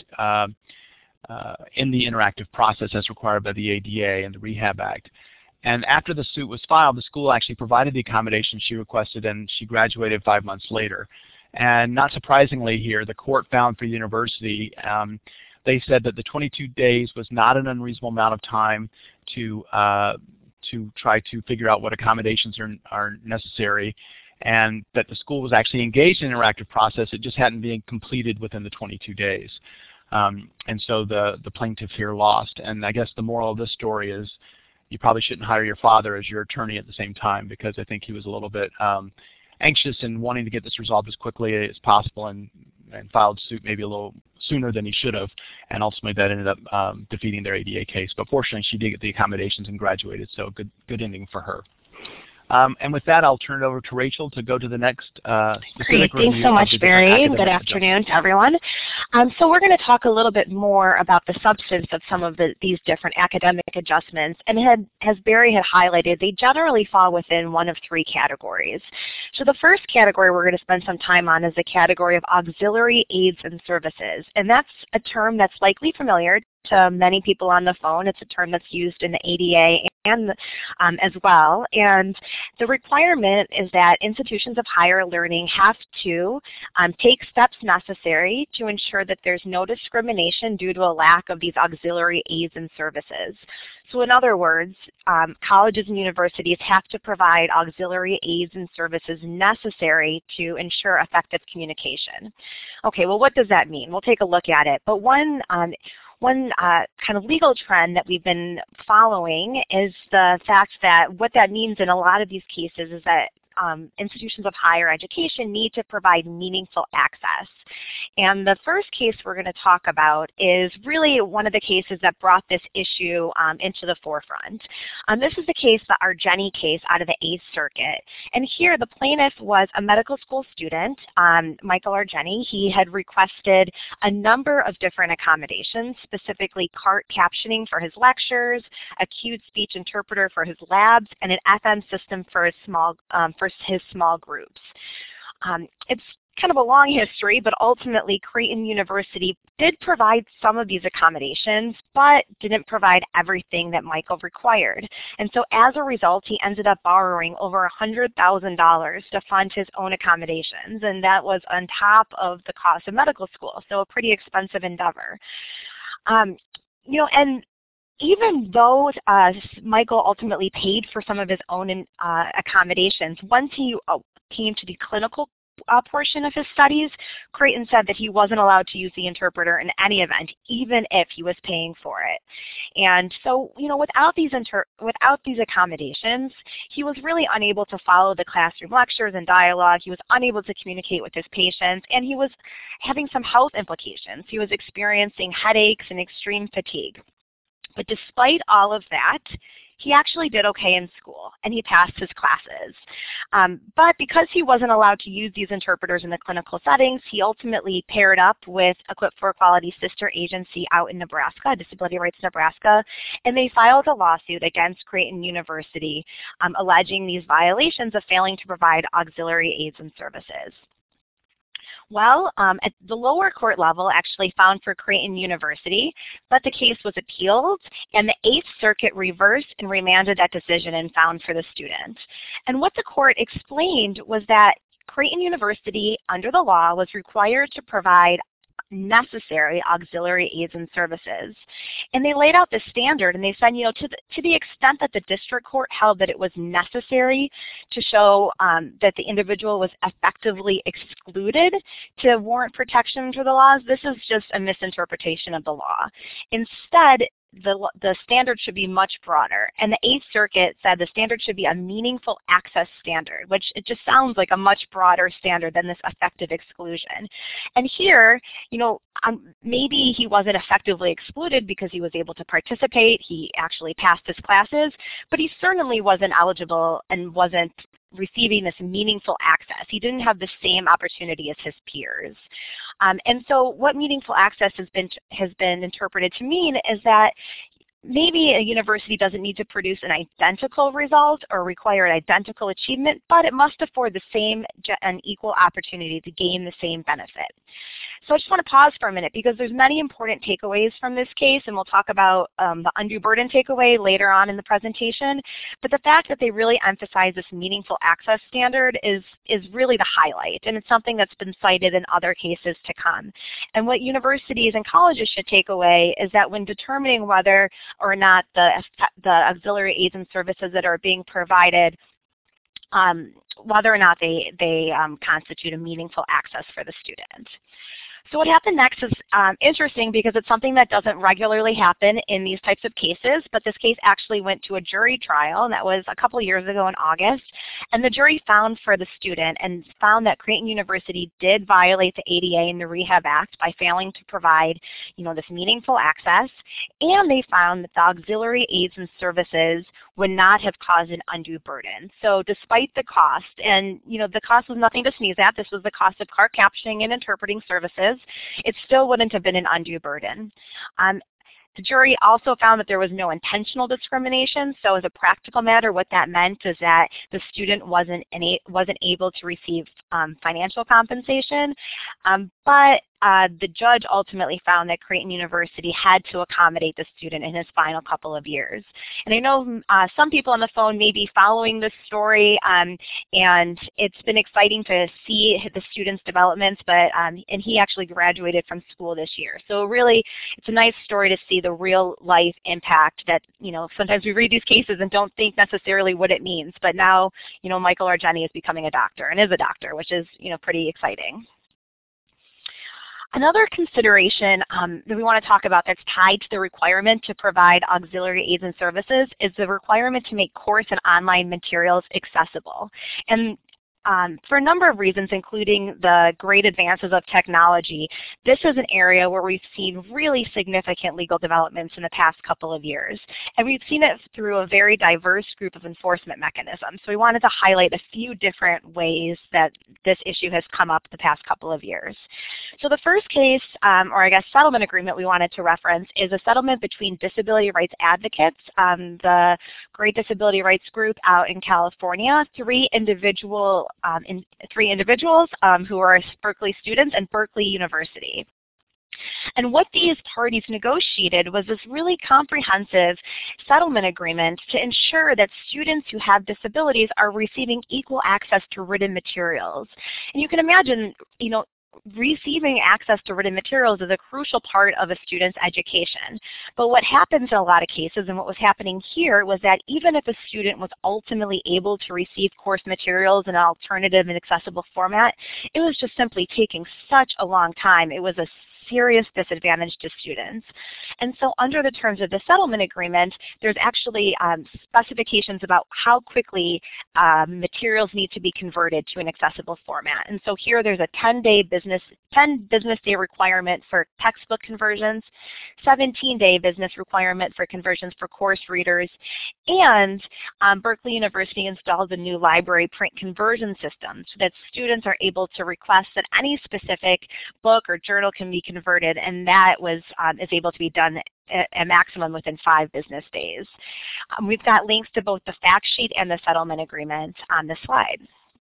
in the interactive process as required by the ADA and the Rehab Act. And after the suit was filed, the school actually provided the accommodation she requested, and she graduated 5 months later. And not surprisingly here, the court found for the university, they said that the 22 days was not an unreasonable amount of time to try to figure out what accommodations are necessary, and that the school was actually engaged in an interactive process. It just hadn't been completed within the 22 days. And so the plaintiff here lost. And I guess the moral of this story is you probably shouldn't hire your father as your attorney at the same time, because I think he was a little bit anxious and wanting to get this resolved as quickly as possible, and filed suit maybe a little sooner than he should have, and ultimately that ended up defeating their ADA case. But fortunately, she did get the accommodations and graduated, so good ending for her. And with that, I'll turn it over to Rachel to go to the next Great. Thanks so much, Barry, and good afternoon to everyone. So we're going to talk a little bit more about the substance of some of these different academic adjustments. And as Barry had highlighted, they generally fall within one of 3 categories. So the first category we're going to spend some time on is the category of auxiliary aids and services. And that's a term that's likely familiar to many people on the phone. It's a term that's used in the ADA and as well. And the requirement is that institutions of higher learning have to take steps necessary to ensure that there's no discrimination due to a lack of these auxiliary aids and services. So in other words, colleges and universities have to provide auxiliary aids and services necessary to ensure effective communication. Okay, well, what does that mean? We'll take a look at it. But one kind of legal trend that we've been following is the fact that what that means in a lot of these cases is that institutions of higher education need to provide meaningful access. And the first case we're going to talk about is really one of the cases that brought this issue into the forefront. This is the case, the Argeni case out of the 8th Circuit. And here the plaintiff was a medical school student, Michael Argeni. He had requested a number of different accommodations, specifically CART captioning for his lectures, a cued speech interpreter for his labs, and an FM system for his small groups. It's kind of a long history, but ultimately Creighton University did provide some of these accommodations, but didn't provide everything that Michael required. And so as a result, he ended up borrowing over $100,000 to fund his own accommodations, and that was on top of the cost of medical school, so a pretty expensive endeavor. You know, and even though Michael ultimately paid for some of his own accommodations, once he came to the clinical portion of his studies, Creighton said that he wasn't allowed to use the interpreter in any event, even if he was paying for it. And so, you know, without these accommodations, he was really unable to follow the classroom lectures and dialogue. He was unable to communicate with his patients, and he was having some health implications. He was experiencing headaches and extreme fatigue. But despite all of that, he actually did okay in school, and he passed his classes. But because he wasn't allowed to use these interpreters in the clinical settings, he ultimately paired up with Equip for Equality's sister agency out in Nebraska, Disability Rights Nebraska, and they filed a lawsuit against Creighton University alleging these violations of failing to provide auxiliary aids and services. Well, at the lower court level actually found for Creighton University, but the case was appealed, and the 8th Circuit reversed and remanded that decision and found for the student. And what the court explained was that Creighton University, under the law, was required to provide necessary auxiliary aids and services. And they laid out this standard, and they said, you know, to the extent that the district court held that it was necessary to show that the individual was effectively excluded to warrant protection under the laws, this is just a misinterpretation of the law. Instead, the standard should be much broader. And the 8th Circuit said the standard should be a meaningful access standard, which it just sounds like a much broader standard than this effective exclusion. And here, you know, maybe he wasn't effectively excluded because he was able to participate, he actually passed his classes, but he certainly wasn't eligible and wasn't receiving this meaningful access. He didn't have the same opportunity as his peers. And so what meaningful access has been interpreted to mean is that maybe a university doesn't need to produce an identical result or require an identical achievement, but it must afford the same and equal opportunity to gain the same benefit. So I just want to pause for a minute because there's many important takeaways from this case, and we'll talk about the undue burden takeaway later on in the presentation. But the fact that they really emphasize this meaningful access standard is really the highlight, and it's something that's been cited in other cases to come. And what universities and colleges should take away is that when determining whether or not the auxiliary aids and services that are being provided, whether or not they constitute a meaningful access for the student. So what happened next is interesting because it's something that doesn't regularly happen in these types of cases, but this case actually went to a jury trial, and that was a couple years ago in August. And the jury found for the student and found that Creighton University did violate the ADA and the Rehab Act by failing to provide, you know, this meaningful access, and they found that the auxiliary aids and services would not have caused an undue burden. So despite the cost, and you know, the cost was nothing to sneeze at, this was the cost of cart captioning and interpreting services, it still wouldn't have been an undue burden. The jury also found that there was no intentional discrimination. So as a practical matter, what that meant is that the student wasn't able to receive financial compensation, but the judge ultimately found that Creighton University had to accommodate the student in his final couple of years. And I know some people on the phone may be following this story, and it's been exciting to see the student's developments, but and he actually graduated from school this year. So really, it's a nice story to see the real life impact that, you know, sometimes we read these cases and don't think necessarily what it means, but now, you know, Michael or Jenny is becoming a doctor and is a doctor, which is, you know, pretty exciting. Another consideration that we want to talk about that's tied to the requirement to provide auxiliary aids and services is the requirement to make course and online materials accessible. And for a number of reasons, including the great advances of technology, this is an area where we've seen really significant legal developments in the past couple of years. And we've seen it through a very diverse group of enforcement mechanisms. So we wanted to highlight a few different ways that this issue has come up the past couple of years. So the first case, or I guess settlement agreement we wanted to reference, is a settlement between disability rights advocates, the Great Disability Rights Group out in California, 3 individual three individuals who are Berkeley students and Berkeley University. And what these parties negotiated was this really comprehensive settlement agreement to ensure that students who have disabilities are receiving equal access to written materials. And you can imagine, receiving access to written materials is a crucial part of a student's education. But what happens in a lot of cases, and what was happening here, was that even if a student was ultimately able to receive course materials in an alternative and accessible format, it was just simply taking such a long time. It was a serious disadvantage to students. And so under the terms of the settlement agreement, there's actually specifications about how quickly materials need to be converted to an accessible format. And so here there's a 10 business day requirement for textbook conversions, 17-day business requirement for conversions for course readers, and Berkeley University installed a new library print conversion system so that students are able to request that any specific book or journal can be converted, and that is able to be done a maximum within 5 business days. We've got links to both the fact sheet and the settlement agreement on this slide.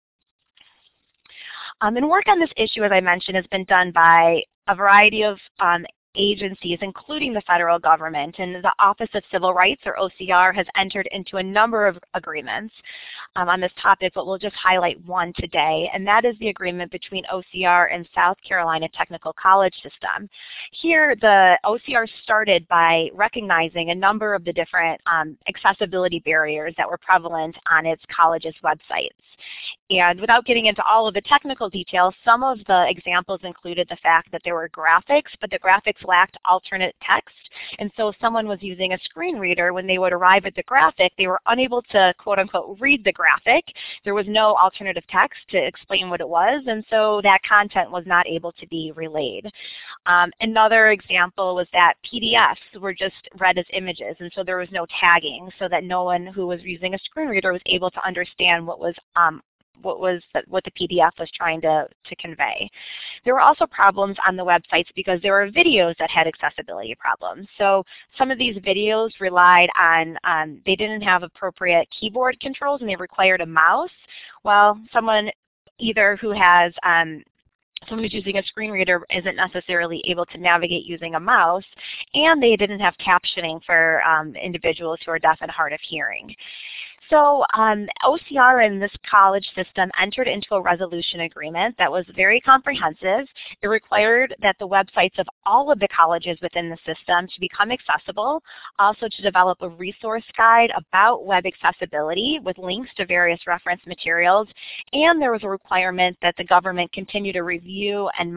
And work on this issue, as I mentioned, has been done by a variety of agencies, including the federal government, and the Office of Civil Rights, or OCR, has entered into a number of agreements on this topic, but we'll just highlight one today, and that is the agreement between OCR and South Carolina Technical College System. Here, the OCR started by recognizing a number of the different accessibility barriers that were prevalent on its college's websites. And without getting into all of the technical details, some of the examples included the fact that there were graphics, but the graphics lacked alternate text. And so if someone was using a screen reader, when they would arrive at the graphic, they were unable to, quote unquote, read the graphic. There was no alternative text to explain what it was, and so that content was not able to be relayed. Another example was that PDFs were just read as images, and so there was no tagging, so that no one who was using a screen reader was able to understand what the PDF was trying to convey. There were also problems on the websites because there were videos that had accessibility problems. So some of these videos relied on, they didn't have appropriate keyboard controls and they required a mouse. Well, someone either who has someone who's using a screen reader isn't necessarily able to navigate using a mouse, and they didn't have captioning for individuals who are deaf and hard of hearing. So OCR and this college system entered into a resolution agreement that was very comprehensive. It required that the websites of all of the colleges within the system to become accessible, also to develop a resource guide about web accessibility with links to various reference materials, and there was a requirement that the government continue to review and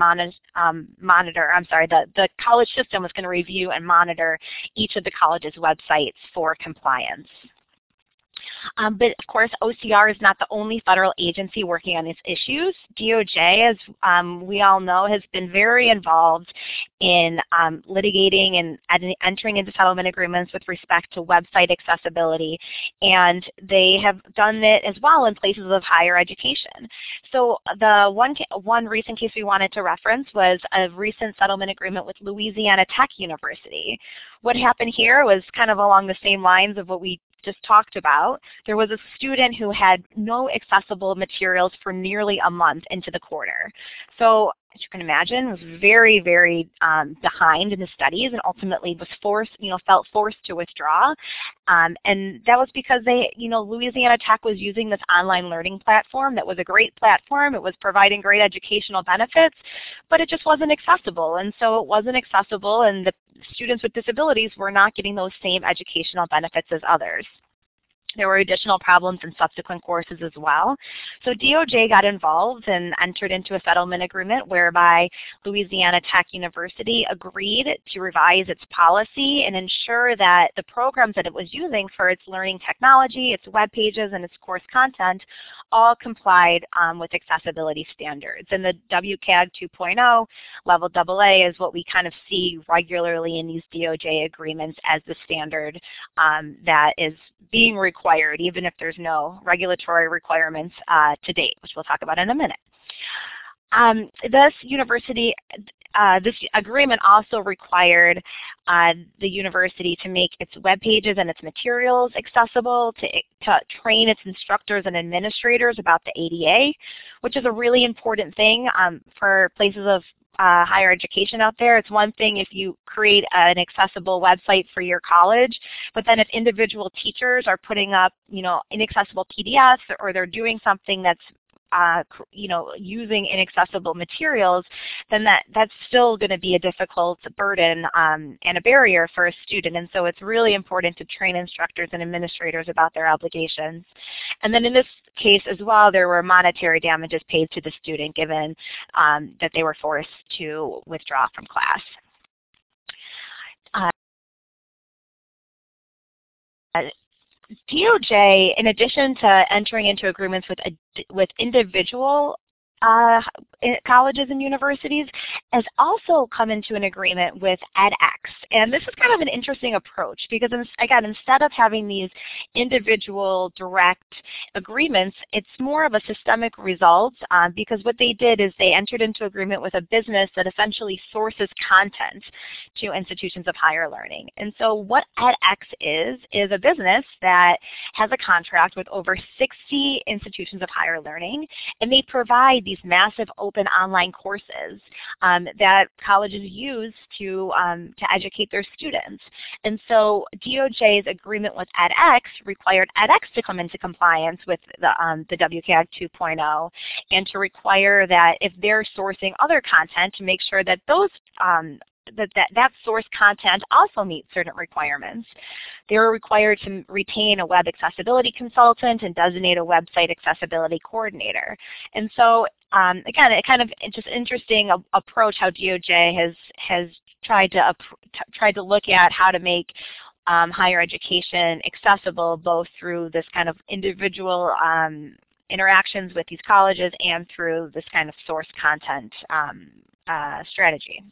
the college system was going to review and monitor each of the college's websites for compliance. But of course, OCR is not the only federal agency working on these issues. DOJ, as we all know, has been very involved in litigating and entering into settlement agreements with respect to website accessibility, and they have done it as well in places of higher education. So the one recent case we wanted to reference was a recent settlement agreement with Louisiana Tech University. What happened here was kind of along the same lines of what we just talked about. There was a student who had no accessible materials for nearly a month into the quarter. So as you can imagine, was very, very behind in his studies and ultimately was felt forced to withdraw. And that was because Louisiana Tech was using this online learning platform that was a great platform. It was providing great educational benefits, but it just wasn't accessible. And so it wasn't accessible, and the students with disabilities were not getting those same educational benefits as others. There were additional problems in subsequent courses as well. So DOJ got involved and entered into a settlement agreement whereby Louisiana Tech University agreed to revise its policy and ensure that the programs that it was using for its learning technology, its web pages, and its course content all complied with accessibility standards. And the WCAG 2.0 level AA is what we kind of see regularly in these DOJ agreements as the standard that is being required, even if there's no regulatory requirements to date, which we'll talk about in a minute. This university this agreement also required the university to make its web pages and its materials accessible, to train its instructors and administrators about the ADA, which is a really important thing for places of higher education out there. It's one thing if you create an accessible website for your college, but then if individual teachers are putting up, inaccessible PDFs, or they're doing something that's using inaccessible materials, then that's still going to be a difficult burden and a barrier for a student. And so it's really important to train instructors and administrators about their obligations. And then in this case as well, there were monetary damages paid to the student given that they were forced to withdraw from class. DOJ, in addition to entering into agreements with individual colleges and universities, has also come into an agreement with edX. And this is kind of an interesting approach because, again, instead of having these individual direct agreements, it's more of a systemic result because what they did is they entered into agreement with a business that essentially sources content to institutions of higher learning. And so what edX is a business that has a contract with over 60 institutions of higher learning, and they provide these massive open online courses that colleges use to educate their students. And so DOJ's agreement with edX required edX to come into compliance with the WCAG 2.0 and to require that if they're sourcing other content, to make sure that those that source content also meets certain requirements. They were required to retain a web accessibility consultant and designate a website accessibility coordinator. And so again, it's just interesting approach how DOJ has tried to look at how to make higher education accessible, both through this kind of individual interactions with these colleges and through this kind of source content strategy.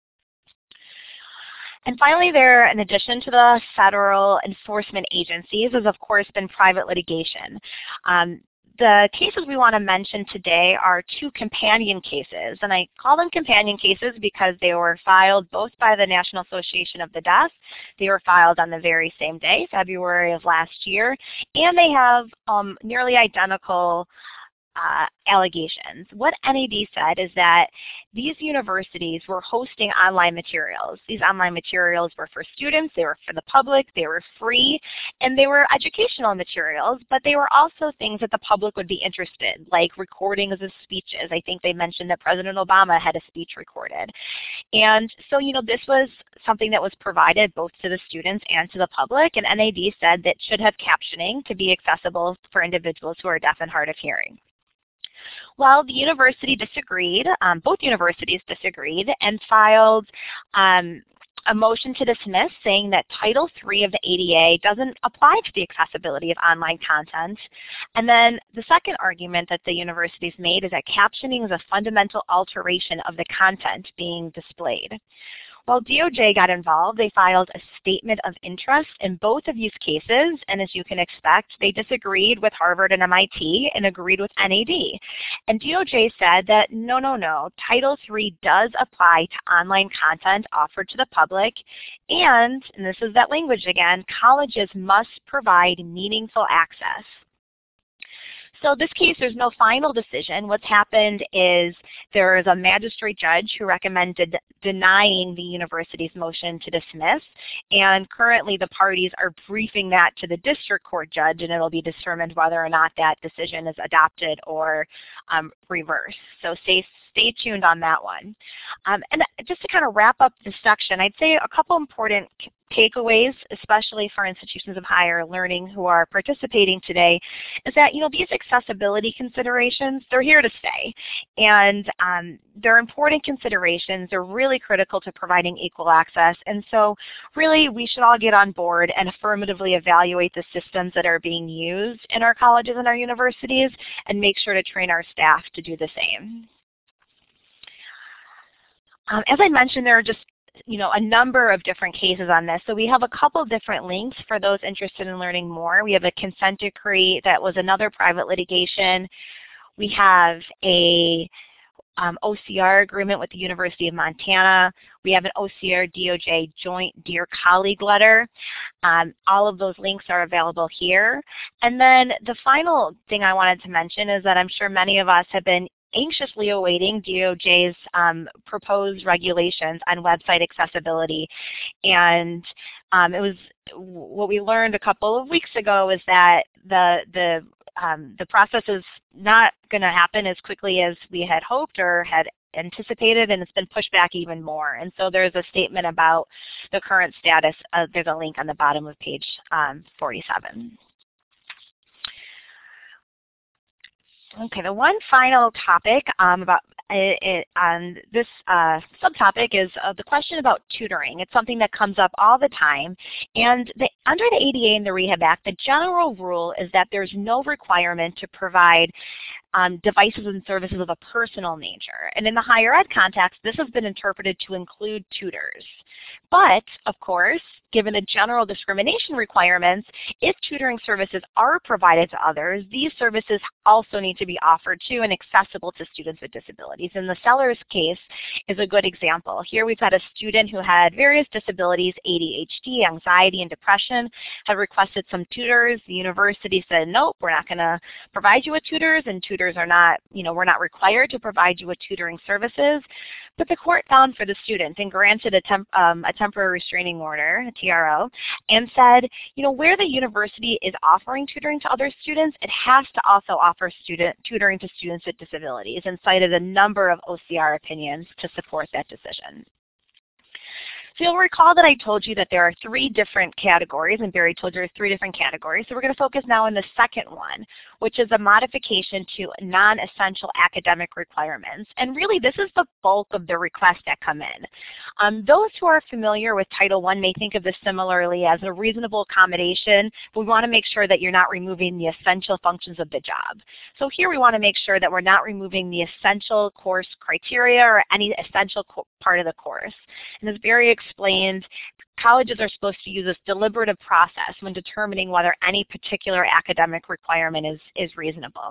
And finally, in addition to the federal enforcement agencies, has of course been private litigation. The cases we want to mention today are two companion cases, and I call them companion cases because they were filed both by the National Association of the Deaf. They were filed on the very same day, February of last year, and they have nearly identical allegations. What NAD said is that these universities were hosting online materials. These online materials were for students, they were for the public, they were free, and they were educational materials, but they were also things that the public would be interested in, like recordings of speeches. I think they mentioned that President Obama had a speech recorded. And so, this was something that was provided both to the students and to the public, and NAD said that should have captioning to be accessible for individuals who are deaf and hard of hearing. Well, the university disagreed, both universities disagreed, and filed a motion to dismiss, saying that Title III of the ADA doesn't apply to the accessibility of online content. And then the second argument that the universities made is that captioning is a fundamental alteration of the content being displayed. While DOJ got involved, they filed a statement of interest in both of these cases, and as you can expect, they disagreed with Harvard and MIT and agreed with NAD. And DOJ said that no, Title III does apply to online content offered to the public, and this is that language again, colleges must provide meaningful access. So this case, there's no final decision. What's happened is there is a magistrate judge who recommended denying the university's motion to dismiss, and currently the parties are briefing that to the district court judge, and it'll be determined whether or not that decision is adopted or reversed. So stay tuned on that one. And just to kind of wrap up this section, I'd say a couple important takeaways, especially for institutions of higher learning who are participating today, is that these accessibility considerations, they're here to stay, and they're important considerations. They're really critical to providing equal access, and so really we should all get on board and affirmatively evaluate the systems that are being used in our colleges and our universities, and make sure to train our staff to do the same. As I mentioned, there are just a number of different cases on this. So we have a couple different links for those interested in learning more. We have a consent decree that was another private litigation. We have a OCR agreement with the University of Montana. We have an OCR DOJ joint Dear Colleague letter. All of those links are available here. And then the final thing I wanted to mention is that I'm sure many of us have been anxiously awaiting DOJ's proposed regulations on website accessibility. And it was what we learned a couple of weeks ago is that the process is not going to happen as quickly as we had hoped or had anticipated, and it's been pushed back even more. And so there's a statement about the current status. There's a link on the bottom of page 47. Okay, the one final topic on this subtopic is the question about tutoring. It's something that comes up all the time. And under the ADA and the Rehab Act, the general rule is that there's no requirement to provide devices and services of a personal nature. And in the higher ed context, this has been interpreted to include tutors. But, of course, given the general discrimination requirements, if tutoring services are provided to others, these services also need to be offered to and accessible to students with disabilities. And the Sellers case is a good example. Here we've got a student who had various disabilities, ADHD, anxiety, and depression, had requested some tutors. The university said, nope, we're not going to provide you with tutors, and tutors are not, we're not required to provide you with tutoring services. But the court found for the student and granted a temporary restraining order, a TRO, and said, where the university is offering tutoring to other students, it has to also offer tutoring to students with disabilities, and cited a number of OCR opinions to support that decision. So you'll recall that I told you that there are 3 different categories, and Barry told you there are 3 different categories. So we're going to focus now on the second one, which is a modification to non-essential academic requirements. And really, this is the bulk of the requests that come in. Those who are familiar with Title I may think of this similarly as a reasonable accommodation, but we want to make sure that you're not removing the essential functions of the job. So here we want to make sure that we're not removing the essential course criteria or any essential part of the course. And as Barry explained, colleges are supposed to use this deliberative process when determining whether any particular academic requirement is reasonable.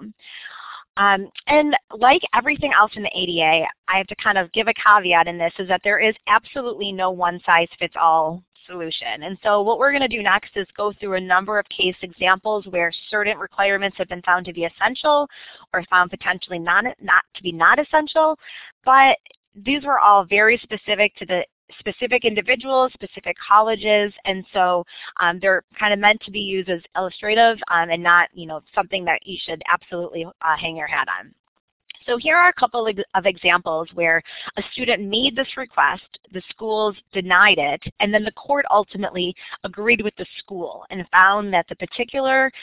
And like everything else in the ADA, I have to kind of give a caveat in this, is that there is absolutely no one-size-fits-all solution. And so what we're going to do next is go through a number of case examples where certain requirements have been found to be essential or found potentially not to be not essential, but these were all very specific to the specific individuals, specific colleges, and so they're kind of meant to be used as illustrative and not, something that you should absolutely hang your hat on. So here are a couple of examples where a student made this request, the schools denied it, and then the court ultimately agreed with the school and found that the particular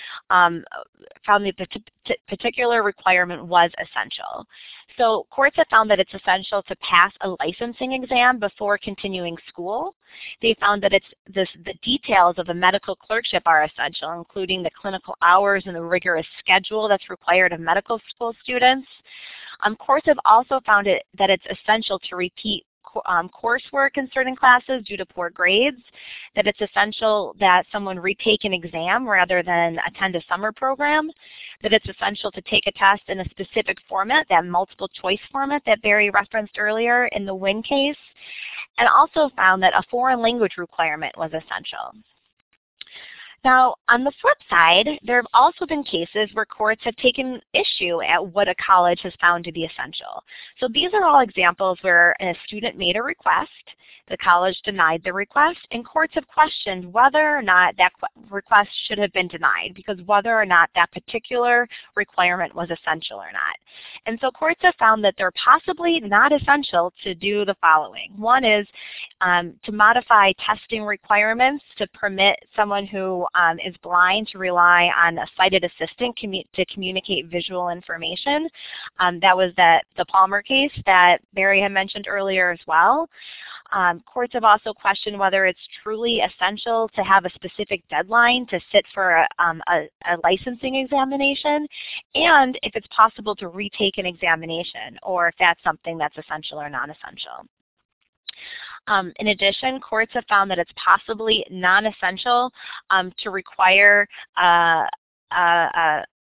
requirement was essential. So courts have found that it's essential to pass a licensing exam before continuing school. They found that the details of a medical clerkship are essential, including the clinical hours and the rigorous schedule that's required of medical school students. Courts have also found that it's essential to repeat coursework in certain classes due to poor grades, that it's essential that someone retake an exam rather than attend a summer program, that it's essential to take a test in a specific format, that multiple choice format that Barry referenced earlier in the Wynn case, and also found that a foreign language requirement was essential. Now, on the flip side, there have also been cases where courts have taken issue at what a college has found to be essential. So these are all examples where a student made a request, the college denied the request, and courts have questioned whether or not that request should have been denied, because whether or not that particular requirement was essential or not. And so courts have found that they're possibly not essential to do the following. One is to modify testing requirements to permit someone who is blind to rely on a sighted assistant to communicate visual information. That was the Palmer case that Barry had mentioned earlier as well. Courts have also questioned whether it's truly essential to have a specific deadline to sit for a licensing examination, and if it's possible to retake an examination, or if that's something that's essential or non-essential. In addition, courts have found that it's possibly non-essential to require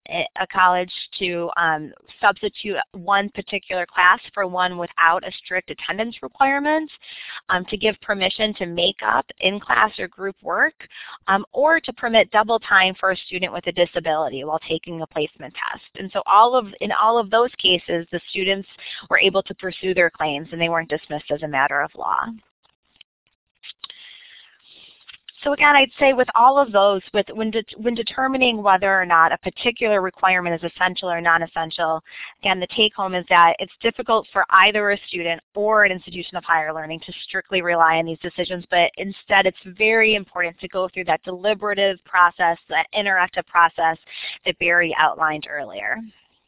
a college to substitute one particular class for one without a strict attendance requirement, to give permission to make up in-class or group work, or to permit double time for a student with a disability while taking a placement test. And so in all of those cases, the students were able to pursue their claims and they weren't dismissed as a matter of law. So again, I'd say with all of those, when determining whether or not a particular requirement is essential or non-essential, again, the take-home is that it's difficult for either a student or an institution of higher learning to strictly rely on these decisions, but instead it's very important to go through that deliberative process, that interactive process that Barry outlined earlier.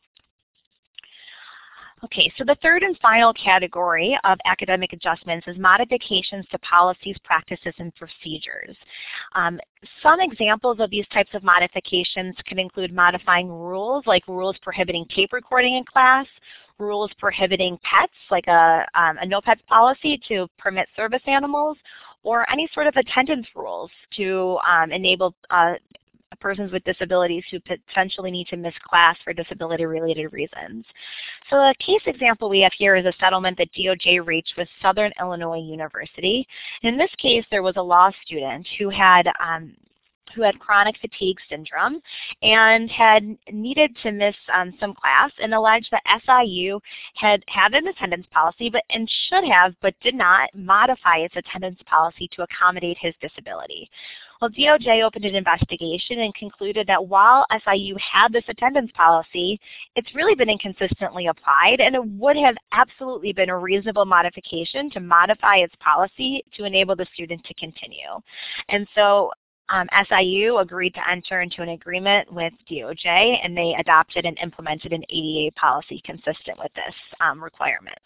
Okay, so the third and final category of academic adjustments is modifications to policies, practices, and procedures. Some examples of these types of modifications can include modifying rules, like rules prohibiting tape recording in class, rules prohibiting pets, like a no pets policy to permit service animals, or any sort of attendance rules to enable persons with disabilities who potentially need to miss class for disability-related reasons. So a case example we have here is a settlement that DOJ reached with Southern Illinois University. In this case, there was a law student who had chronic fatigue syndrome and had needed to miss some class, and alleged that SIU had an attendance policy and should have, but did not, modify its attendance policy to accommodate his disability. Well, DOJ opened an investigation and concluded that while SIU had this attendance policy, it's really been inconsistently applied, and it would have absolutely been a reasonable modification to modify its policy to enable the student to continue. And so SIU agreed to enter into an agreement with DOJ, and they adopted and implemented an ADA policy consistent with this requirement.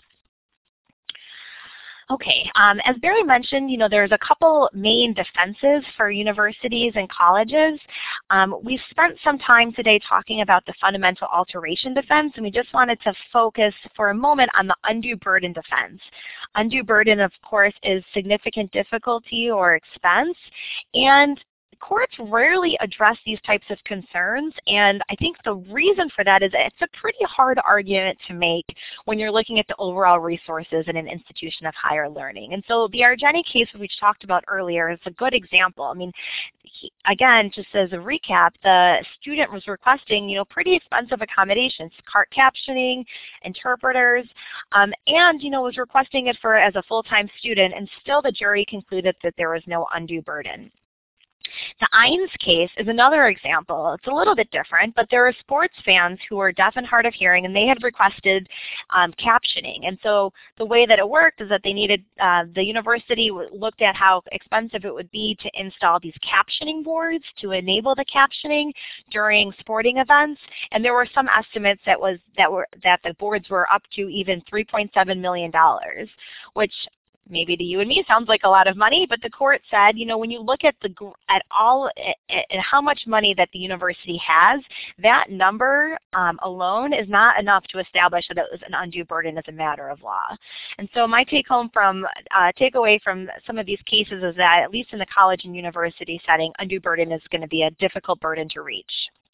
Okay, as Barry mentioned, there's a couple main defenses for universities and colleges. We spent some time today talking about the fundamental alteration defense, and we just wanted to focus for a moment on the undue burden defense. Undue burden, of course, is significant difficulty or expense, and courts rarely address these types of concerns, and I think the reason for that is it's a pretty hard argument to make when you're looking at the overall resources in an institution of higher learning. And so the Argeni case we talked about earlier is a good example. I mean, again, just as a recap, the student was requesting, pretty expensive accommodations, cart captioning, interpreters, and, was requesting it as a full-time student, and still the jury concluded that there was no undue burden. The Ines case is another example. It's a little bit different, but there are sports fans who are deaf and hard of hearing, and they had requested captioning. And so the way that it worked is that they needed, the university looked at how expensive it would be to install these captioning boards to enable the captioning during sporting events. And there were some estimates that the boards were up to even $3.7 million, which maybe to you and me sounds like a lot of money, but the court said, when you look at how much money that the university has, that number alone is not enough to establish that it was an undue burden as a matter of law. And so my takeaway from some of these cases is that, at least in the college and university setting, undue burden is going to be a difficult burden to reach.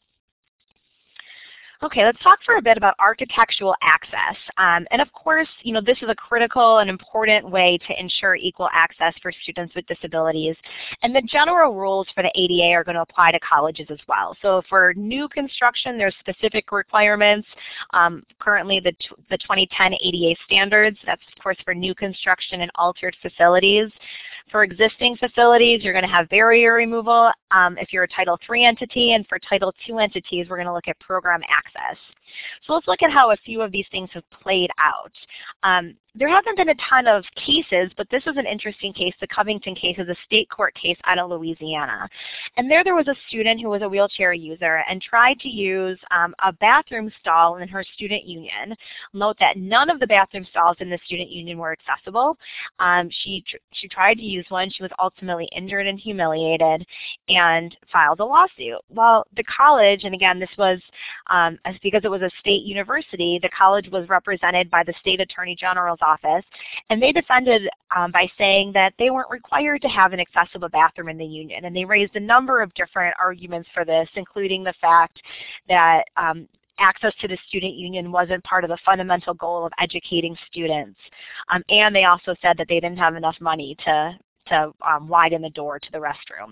Okay, let's talk for a bit about architectural access. And of course, this is a critical and important way to ensure equal access for students with disabilities. And the general rules for the ADA are going to apply to colleges as well. So for new construction, there's specific requirements. Currently, the 2010 ADA standards, that's of course for new construction and altered facilities. For existing facilities, you're going to have barrier removal if you're a Title III entity, and for Title II entities, we're going to look at program access. So let's look at how a few of these things have played out. There haven't been a ton of cases, but this is an interesting case. The Covington case is a state court case out of Louisiana. And there was a student who was a wheelchair user and tried to use a bathroom stall in her student union. Note that none of the bathroom stalls in the student union were accessible. She tried to use accused one. She was ultimately injured and humiliated and filed a lawsuit. Well, the college, and again, this was because it was a state university, the college was represented by the state attorney general's office, and they defended by saying that they weren't required to have an accessible bathroom in the union. And they raised a number of different arguments for this, including the fact that access to the student union wasn't part of the fundamental goal of educating students. And they also said that they didn't have enough money to widen the door to the restroom.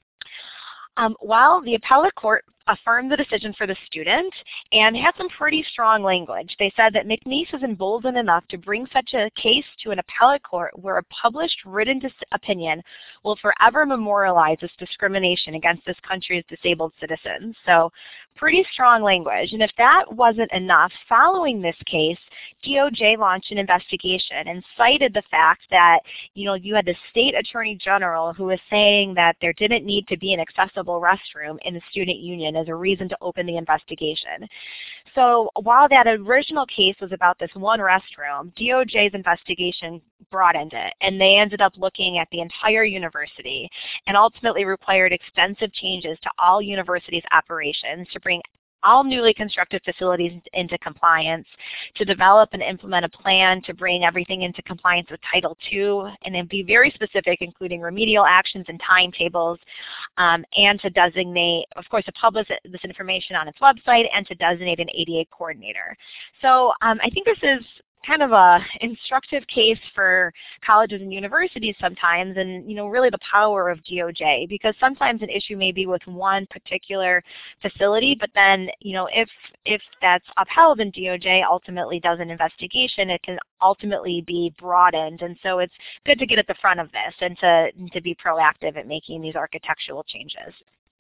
While the appellate court affirmed the decision for the student and had some pretty strong language. They said that McNeese is emboldened enough to bring such a case to an appellate court where a published written opinion will forever memorialize this discrimination against this country's disabled citizens. So pretty strong language. And if that wasn't enough, following this case, DOJ launched an investigation and cited the fact that, you know, you had the state attorney general who was saying that there didn't need to be an accessible restroom in the student union as a reason to open the investigation. So while that original case was about this one restroom, DOJ's investigation broadened it, and they ended up looking at the entire university and ultimately required extensive changes to all universities' operations to bring all newly constructed facilities into compliance, to develop and implement a plan to bring everything into compliance with Title II, and then be very specific, including remedial actions and timetables, and to designate, of course, to publish this information on its website, and to designate an ADA coordinator. So I think this is kind of a instructive case for colleges and universities sometimes, and really the power of DOJ, because sometimes an issue may be with one particular facility, but then if that's upheld and DOJ ultimately does an investigation, it can ultimately be broadened. And so it's good to get at the front of this and to be proactive at making these architectural changes.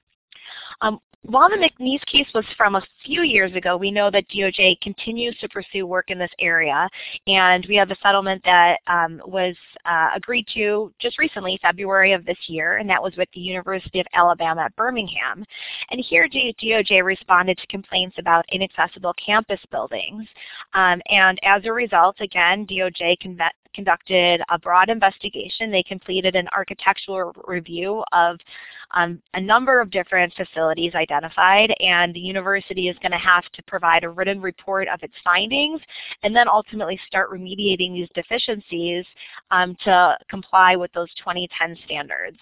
While the McNeese case was from a few years ago, we know that DOJ continues to pursue work in this area, and we have a settlement that was agreed to just recently, February of this year, and that was with the University of Alabama at Birmingham. And here DOJ responded to complaints about inaccessible campus buildings, and as a result, again, DOJ conducted a broad investigation. They completed an architectural review of a number of different facilities identified, and the university is going to have to provide a written report of its findings and then ultimately start remediating these deficiencies to comply with those 2010 standards.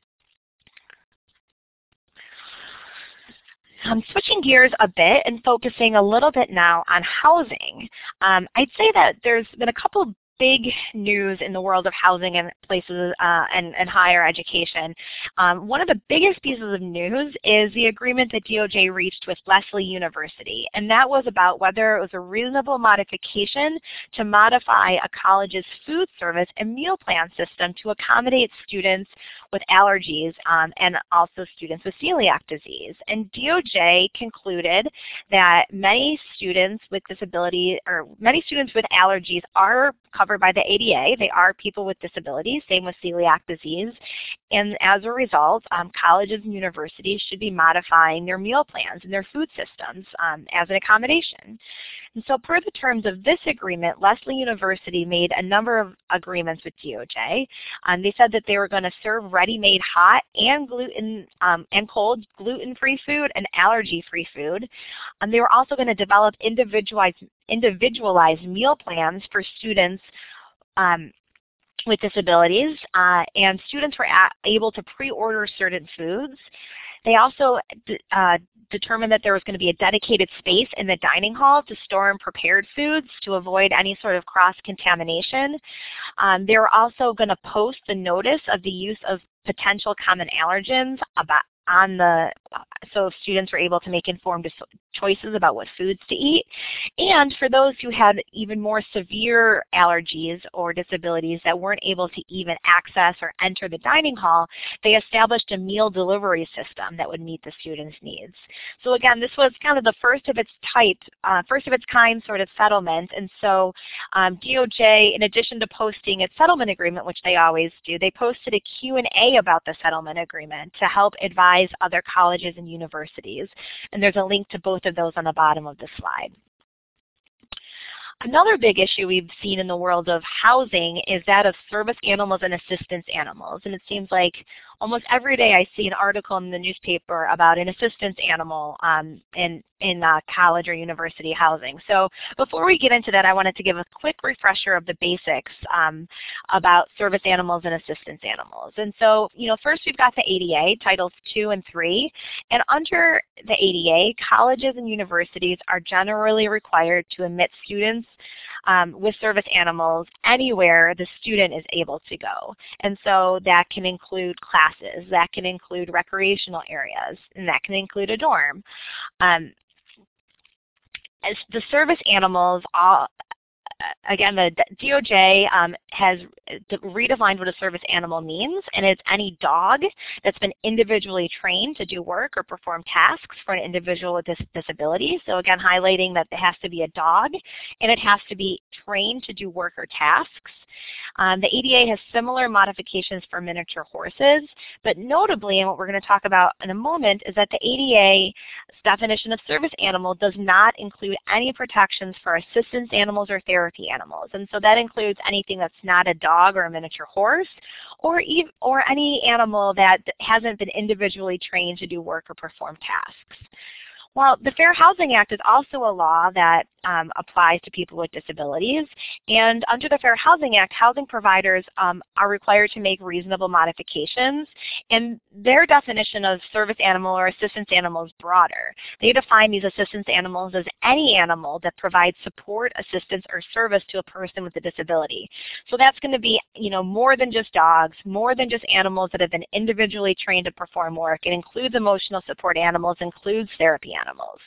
I'm switching gears a bit and focusing a little bit now on housing. I'd say that there's been a couple big news in the world of housing and places and higher education. One of the biggest pieces of news is the agreement that DOJ reached with Lesley University, and that was about whether it was a reasonable modification to modify a college's food service and meal plan system to accommodate students with allergies and also students with celiac disease. And DOJ concluded that many students with disability or many students with allergies are covered by the ADA. They are people with disabilities, same with celiac disease. And as a result, colleges and universities should be modifying their meal plans and their food systems as an accommodation. And so per the terms of this agreement, Lesley University made a number of agreements with DOJ. They said that they were going to serve ready-made hot and gluten and cold gluten-free food and allergy-free food. They were also going to develop individualized meal plans for students with disabilities, and students were able to pre-order certain foods. They also determined that there was going to be a dedicated space in the dining hall to store and prepared foods to avoid any sort of cross-contamination. They were also going to post the notice of the use of potential common allergens so students were able to make informed choices about what foods to eat. And for those who had even more severe allergies or disabilities that weren't able to even access or enter the dining hall, they established a meal delivery system that would meet the students' needs. So again, this was kind of the first of its kind sort of settlement. And so DOJ, in addition to posting its settlement agreement, which they always do, they posted a Q&A about the settlement agreement to help advise other colleges and universities. And there's a link to both of those on the bottom of the slide. Another big issue we've seen in the world of housing is that of service animals and assistance animals. And it seems like almost every day I see an article in the newspaper about an assistance animal in college or university housing. So before we get into that, I wanted to give a quick refresher of the basics about service animals and assistance animals. And so, first we've got the ADA, Titles 2 and 3. And under the ADA, colleges and universities are generally required to admit students with service animals anywhere the student is able to go. And so that can include classes, that can include recreational areas, and that can include a dorm. As the service animals, again, the DOJ has redefined what a service animal means, and it's any dog that's been individually trained to do work or perform tasks for an individual with disability. So again, highlighting that it has to be a dog, and it has to be trained to do work or tasks. The ADA has similar modifications for miniature horses, but notably, and what we're going to talk about in a moment, is that the ADA's definition of service animal does not include any protections for assistance animals or therapy animals. And so that includes anything that's not a dog or a miniature horse, or any animal that hasn't been individually trained to do work or perform tasks. Well, the Fair Housing Act is also a law that applies to people with disabilities. And under the Fair Housing Act, housing providers are required to make reasonable modifications. And their definition of service animal or assistance animal is broader. They define these assistance animals as any animal that provides support, assistance, or service to a person with a disability. So that's going to be, more than just dogs, more than just animals that have been individually trained to perform work. It includes emotional support animals, includes therapy animals.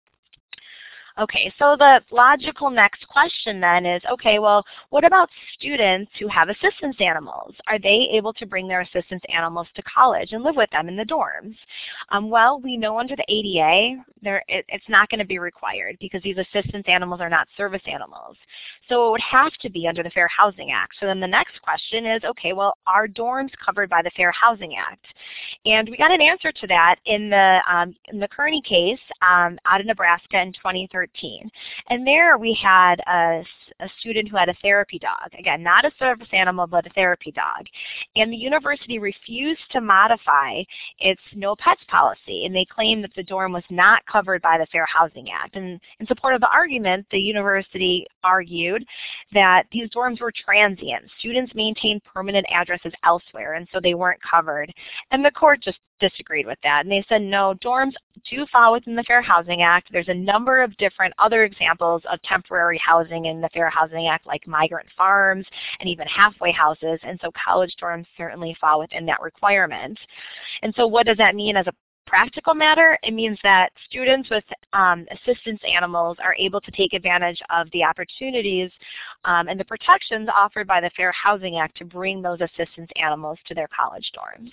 Okay, so the logical next question then is, okay, well, what about students who have assistance animals? Are they able to bring their assistance animals to college and live with them in the dorms? Well, we know under the ADA, it's not going to be required because these assistance animals are not service animals. So it would have to be under the Fair Housing Act. So then the next question is, okay, well, are dorms covered by the Fair Housing Act? And we got an answer to that in the Kearney case out of Nebraska in 2013. And there we had a student who had a therapy dog. Again, not a service animal, but a therapy dog. And the university refused to modify its no pets policy, and they claimed that the dorm was not covered by the Fair Housing Act. And in support of the argument, the university argued that these dorms were transient. Students maintained permanent addresses elsewhere, and so they weren't covered. And the court just disagreed with that. And they said, no, dorms do fall within the Fair Housing Act. There's a number of different other examples of temporary housing in the Fair Housing Act, like migrant farms and even halfway houses. And so college dorms certainly fall within that requirement. And so what does that mean as a practical matter? It means that students with assistance animals are able to take advantage of the opportunities and the protections offered by the Fair Housing Act to bring those assistance animals to their college dorms.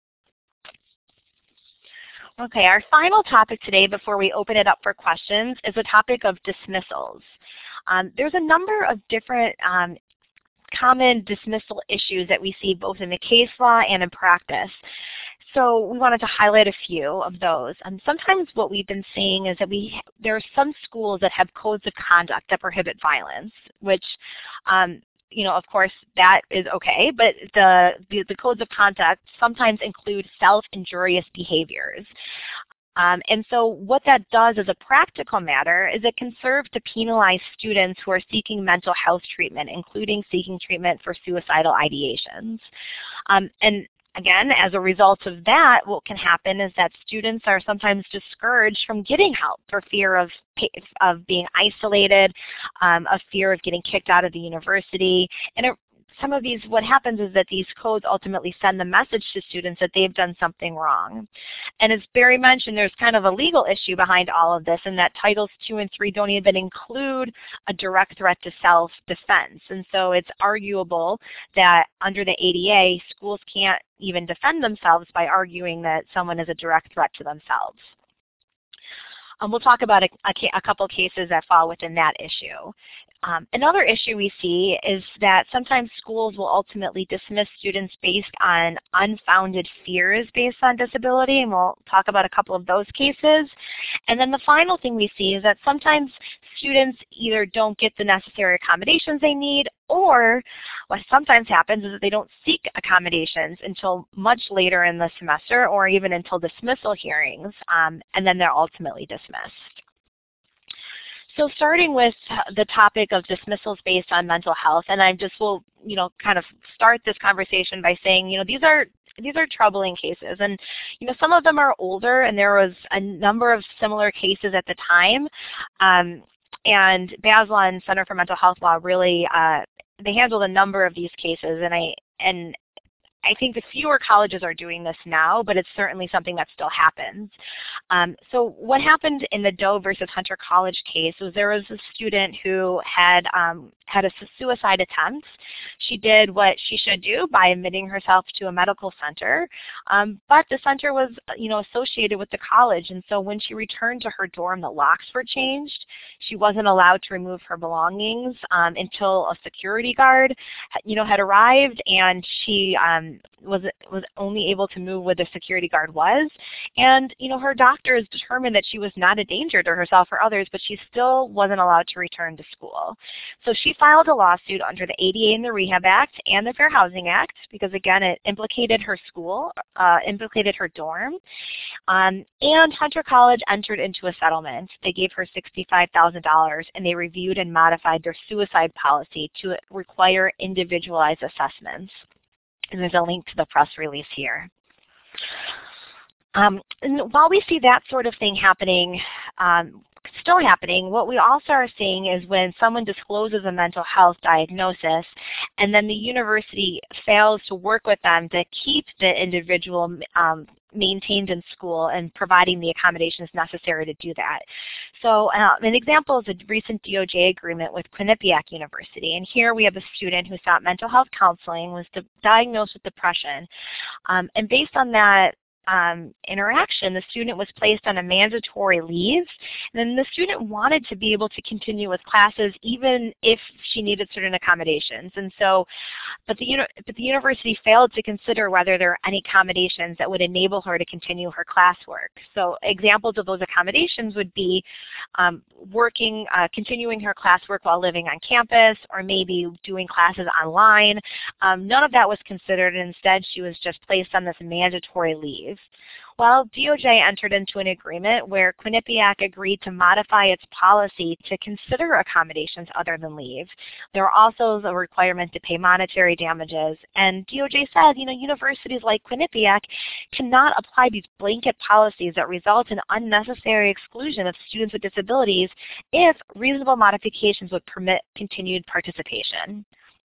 Okay, our final topic today before we open it up for questions is the topic of dismissals. There's a number of different common dismissal issues that we see both in the case law and in practice. So we wanted to highlight a few of those. Sometimes what we've been seeing is that there are some schools that have codes of conduct that prohibit violence, which of course, that is okay, but the codes of conduct sometimes include self-injurious behaviors. And so what that does as a practical matter is it can serve to penalize students who are seeking mental health treatment, including seeking treatment for suicidal ideations. And again, as a result of that, what can happen is that students are sometimes discouraged from getting help for fear of being isolated, a fear of getting kicked out of the university. And what happens is that these codes ultimately send the message to students that they've done something wrong. And as Barry mentioned, there's kind of a legal issue behind all of this, and that Titles 2 and 3 don't even include a direct threat to self-defense. And so it's arguable that under the ADA, schools can't even defend themselves by arguing that someone is a direct threat to themselves. we'll talk about a couple cases that fall within that issue. Another issue we see is that sometimes schools will ultimately dismiss students based on unfounded fears based on disability, and we'll talk about a couple of those cases. And then the final thing we see is that sometimes students either don't get the necessary accommodations they need, or what sometimes happens is that they don't seek accommodations until much later in the semester or even until dismissal hearings, and then they're ultimately dismissed. So starting with the topic of dismissals based on mental health, and I just will, kind of start this conversation by saying, these are troubling cases, and some of them are older, and there was a number of similar cases at the time, and BASLA and Center for Mental Health Law really they handled a number of these cases, and I think the fewer colleges are doing this now, but it's certainly something that still happens. So what happened in the Doe versus Hunter College case was there was a student who had a suicide attempt. She did what she should do by admitting herself to a medical center, but the center was associated with the college, and so when she returned to her dorm, the locks were changed. She wasn't allowed to remove her belongings until a security guard had arrived, and she was only able to move where the security guard was. And her doctors determined that she was not a danger to herself or others, but she still wasn't allowed to return to school. So she filed a lawsuit under the ADA and the Rehab Act and the Fair Housing Act because, again, it implicated her school, implicated her dorm. And Hunter College entered into a settlement. They gave her $65,000, and they reviewed and modified their suicide policy to require individualized assessments. And there's a link to the press release here. And while we see that sort of thing happening, still happening, what we also are seeing is when someone discloses a mental health diagnosis and then the university fails to work with them to keep the individual maintained in school and providing the accommodations necessary to do that. So an example is a recent DOJ agreement with Quinnipiac University, and here we have a student who sought mental health counseling, was diagnosed with depression, and based on that interaction, the student was placed on a mandatory leave, and then the student wanted to be able to continue with classes even if she needed certain accommodations. And so, but the university failed to consider whether there are any accommodations that would enable her to continue her classwork. So examples of those accommodations would be continuing her classwork while living on campus, or maybe doing classes online. None of that was considered, and instead she was just placed on this mandatory leave. Well, DOJ entered into an agreement where Quinnipiac agreed to modify its policy to consider accommodations other than leave. There were also a requirement to pay monetary damages, and DOJ said, universities like Quinnipiac cannot apply these blanket policies that result in unnecessary exclusion of students with disabilities if reasonable modifications would permit continued participation.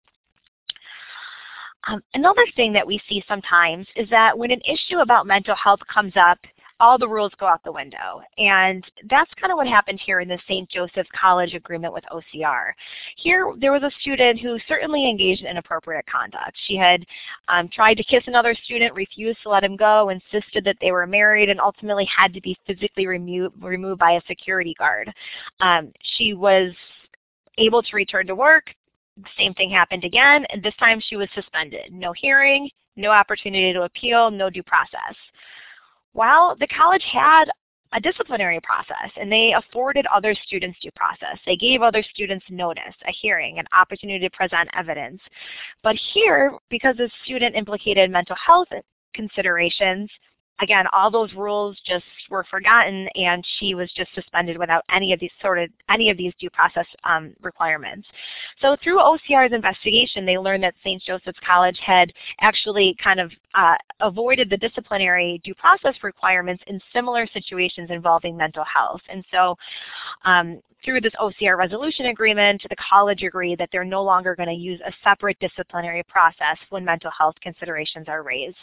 Another thing that we see sometimes is that when an issue about mental health comes up, all the rules go out the window. And that's kind of what happened here in the St. Joseph's College agreement with OCR. Here, there was a student who certainly engaged in inappropriate conduct. She had tried to kiss another student, refused to let him go, insisted that they were married, and ultimately had to be physically removed by a security guard. She was able to return to work. The same thing happened again, and this time she was suspended. No hearing, no opportunity to appeal, no due process. Well, the college had a disciplinary process, and they afforded other students due process. They gave other students notice, a hearing, an opportunity to present evidence. But here, because the student implicated mental health considerations, again, all those rules just were forgotten, and she was just suspended without any of these due process requirements. So through OCR's investigation, they learned that St. Joseph's College had actually kind of avoided the disciplinary due process requirements in similar situations involving mental health. And so through this OCR resolution agreement, the college agreed that they're no longer going to use a separate disciplinary process when mental health considerations are raised.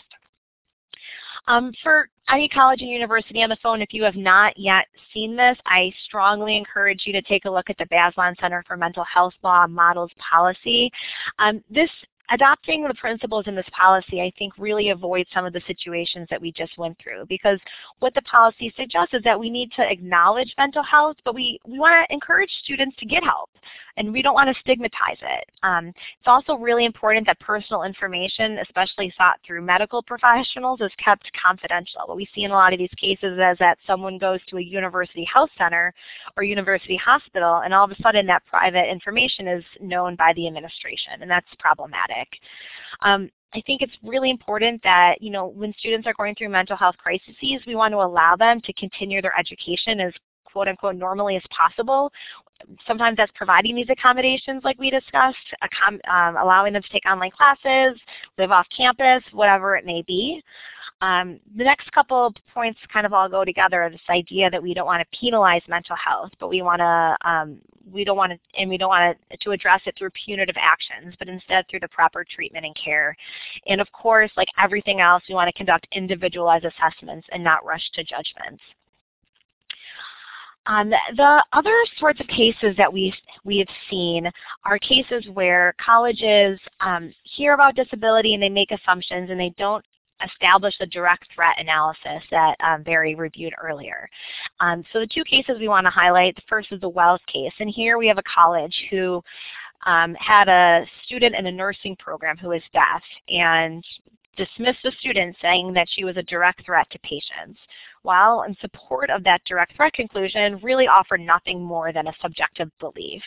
For any college and university on the phone, if you have not yet seen this, I strongly encourage you to take a look at the BASLA Center for Mental Health Law Models Policy. This adopting the principles in this policy, I think, really avoids some of the situations that we just went through, because what the policy suggests is that we need to acknowledge mental health, but we want to encourage students to get help, and we don't want to stigmatize it. It's also really important that personal information, especially sought through medical professionals, is kept confidential. What we see in a lot of these cases is that someone goes to a university health center or university hospital, and all of a sudden that private information is known by the administration, and that's problematic. I think it's really important that, when students are going through mental health crises, we want to allow them to continue their education as quote-unquote normally as possible. Sometimes that's providing these accommodations like we discussed, allowing them to take online classes, live off campus, whatever it may be. The next couple of points kind of all go together, this idea that we don't want to penalize mental health, but we don't want to address it through punitive actions, but instead through the proper treatment and care. And of course, like everything else, we want to conduct individualized assessments and not rush to judgments. The other sorts of cases that we have seen are cases where colleges hear about disability and they make assumptions and they don't establish the direct threat analysis that Barry reviewed earlier. So the two cases we want to highlight, the first is the Wells case, and here we have a college who had a student in a nursing program who was deaf and dismissed the student, saying that she was a direct threat to patients, while in support of that direct threat conclusion really offered nothing more than a subjective belief.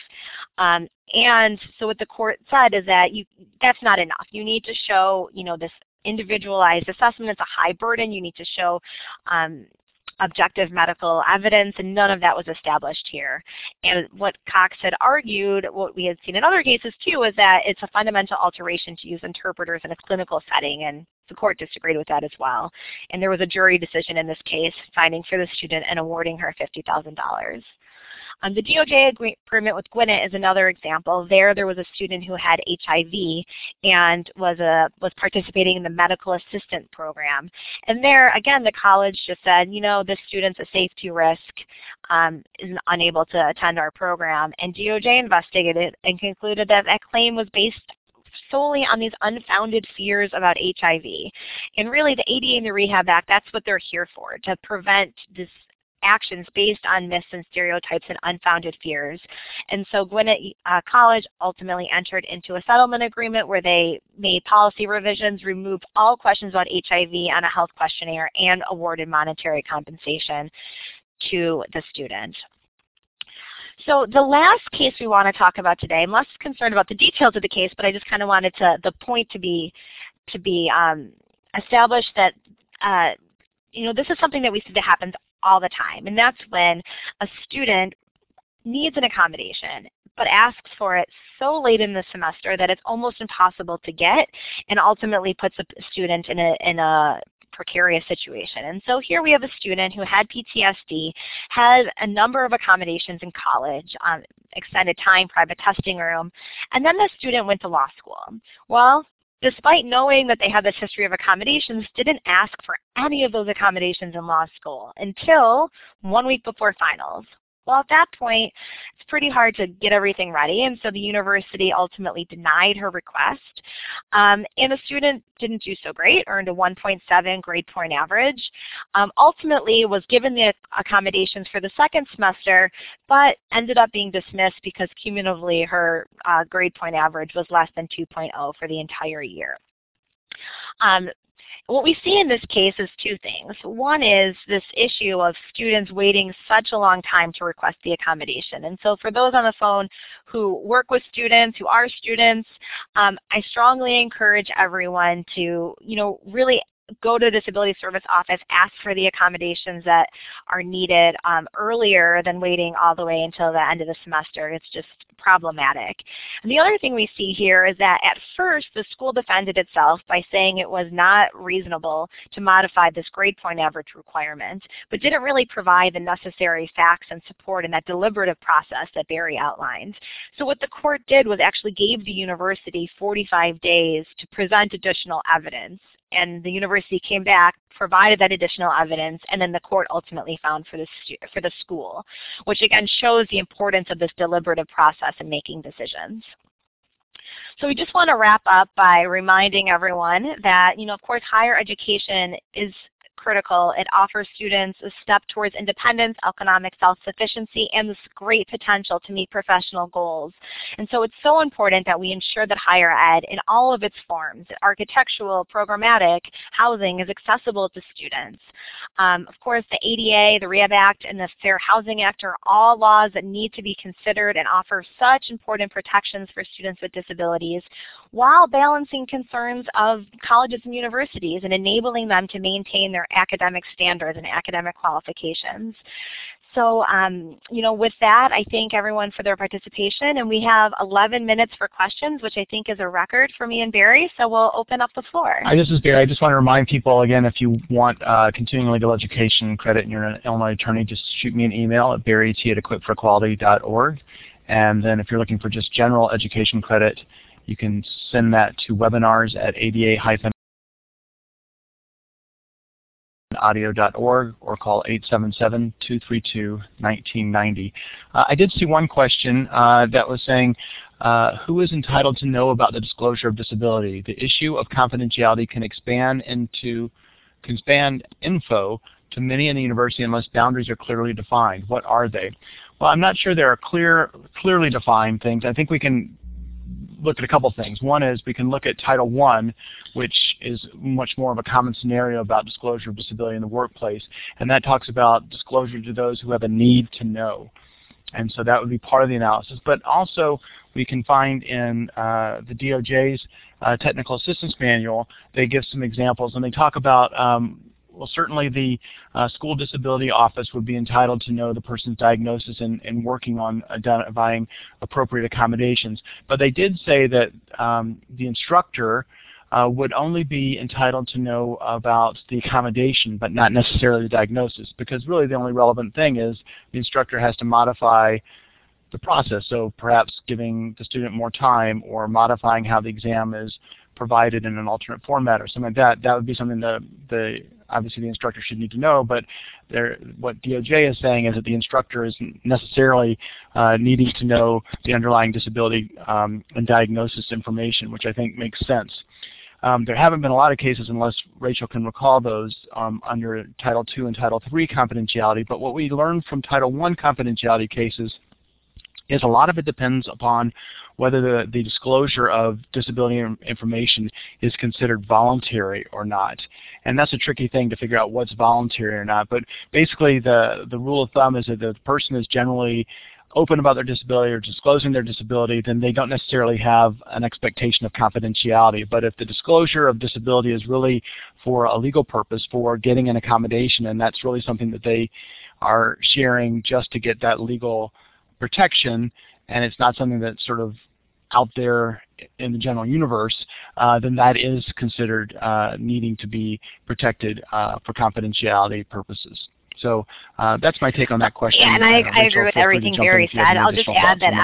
And so what the court said is that that's not enough. You need to show, this individualized assessment. It's a high burden. You need to show objective medical evidence, and none of that was established here. And what Cox had argued, what we had seen in other cases too, is that it's a fundamental alteration to use interpreters in a clinical setting, and the court disagreed with that as well. And there was a jury decision in this case finding for the student and awarding her $50,000. The DOJ agreement with Gwinnett is another example. There was a student who had HIV and was participating in the medical assistant program. And there, again, the college just said, this student's a safety risk, is unable to attend our program. And DOJ investigated and concluded that that claim was based solely on these unfounded fears about HIV. And really, the ADA and the Rehab Act, that's what they're here for, to prevent this actions based on myths and stereotypes and unfounded fears. And so Gwinnett College ultimately entered into a settlement agreement where they made policy revisions, removed all questions about HIV on a health questionnaire, and awarded monetary compensation to the student. So the last case we want to talk about today, I'm less concerned about the details of the case, but I just kind of wanted the point to be established that this is something that we see that happens all the time, and that's when a student needs an accommodation but asks for it so late in the semester that it's almost impossible to get, and ultimately puts a student in a precarious situation. And so here we have a student who had PTSD, had a number of accommodations in college, extended time, private testing room, and then the student went to law school. Well, despite knowing that they had this history of accommodations, didn't ask for any of those accommodations in law school until 1 week before finals. Well, at that point, it's pretty hard to get everything ready, and so the university ultimately denied her request. And the student didn't do so great, earned a 1.7 grade point average, ultimately was given the accommodations for the second semester, but ended up being dismissed because cumulatively her grade point average was less than 2.0 for the entire year. What we see in this case is two things. One is this issue of students waiting such a long time to request the accommodation. And so for those on the phone who work with students, who are students, I strongly encourage everyone to, really go to the Disability Service Office, ask for the accommodations that are needed earlier than waiting all the way until the end of the semester. It's just problematic. And the other thing we see here is that at first the school defended itself by saying it was not reasonable to modify this grade point average requirement, but didn't really provide the necessary facts and support in that deliberative process that Barry outlined. So what the court did was actually gave the university 45 days to present additional evidence. And the university came back, provided that additional evidence, and then the court ultimately found for the school, which again shows the importance of this deliberative process in making decisions. So we just want to wrap up by reminding everyone that, of course, higher education is critical. It offers students a step towards independence, economic self-sufficiency, and this great potential to meet professional goals. And so it's so important that we ensure that higher ed in all of its forms, architectural, programmatic, housing, is accessible to students. Of course, the ADA, the Rehab Act, and the Fair Housing Act are all laws that need to be considered and offer such important protections for students with disabilities, while balancing concerns of colleges and universities and enabling them to maintain their academic standards and academic qualifications. So, with that, I thank everyone for their participation, and we have 11 minutes for questions, which I think is a record for me and Barry, so we'll open up the floor. Hi, this is Barry. I just want to remind people, again, if you want continuing legal education credit and you're an Illinois attorney, just shoot me an email at barryt@equipforequality.org, and then if you're looking for just general education credit, you can send that to webinars@ada-audio.org or call 877-232-1990. I did see one question that was saying, who is entitled to know about the disclosure of disability? The issue of confidentiality can expand info to many in the university unless boundaries are clearly defined. What are they? Well, I'm not sure there are clearly defined things. I think we can look at a couple things. One is we can look at Title I, which is much more of a common scenario about disclosure of disability in the workplace, and that talks about disclosure to those who have a need to know. And so that would be part of the analysis. But also we can find in the DOJ's Technical Assistance Manual, they give some examples, and they talk about well, certainly the school disability office would be entitled to know the person's diagnosis and working on identifying appropriate accommodations. But they did say that the instructor would only be entitled to know about the accommodation, but not necessarily the diagnosis, because really the only relevant thing is the instructor has to modify the process, so perhaps giving the student more time or modifying how the exam is provided in an alternate format or something like that. That would be something that obviously the instructor should need to know, but what DOJ is saying is that the instructor isn't necessarily needing to know the underlying disability and diagnosis information, which I think makes sense. There haven't been a lot of cases, unless Rachel can recall those, under Title II and Title III confidentiality, but what we learned from Title I confidentiality cases is a lot of it depends upon whether the disclosure of disability information is considered voluntary or not. And that's a tricky thing to figure out what's voluntary or not. But basically the rule of thumb is that the person is generally open about their disability or disclosing their disability, then they don't necessarily have an expectation of confidentiality. But if the disclosure of disability is really for a legal purpose, for getting an accommodation, and that's really something that they are sharing just to get that legal protection, and it's not something that's sort of out there in the general universe, then that is considered needing to be protected for confidentiality purposes. So that's my take on that question. Yeah, and I agree with everything Barry said. I'll just add that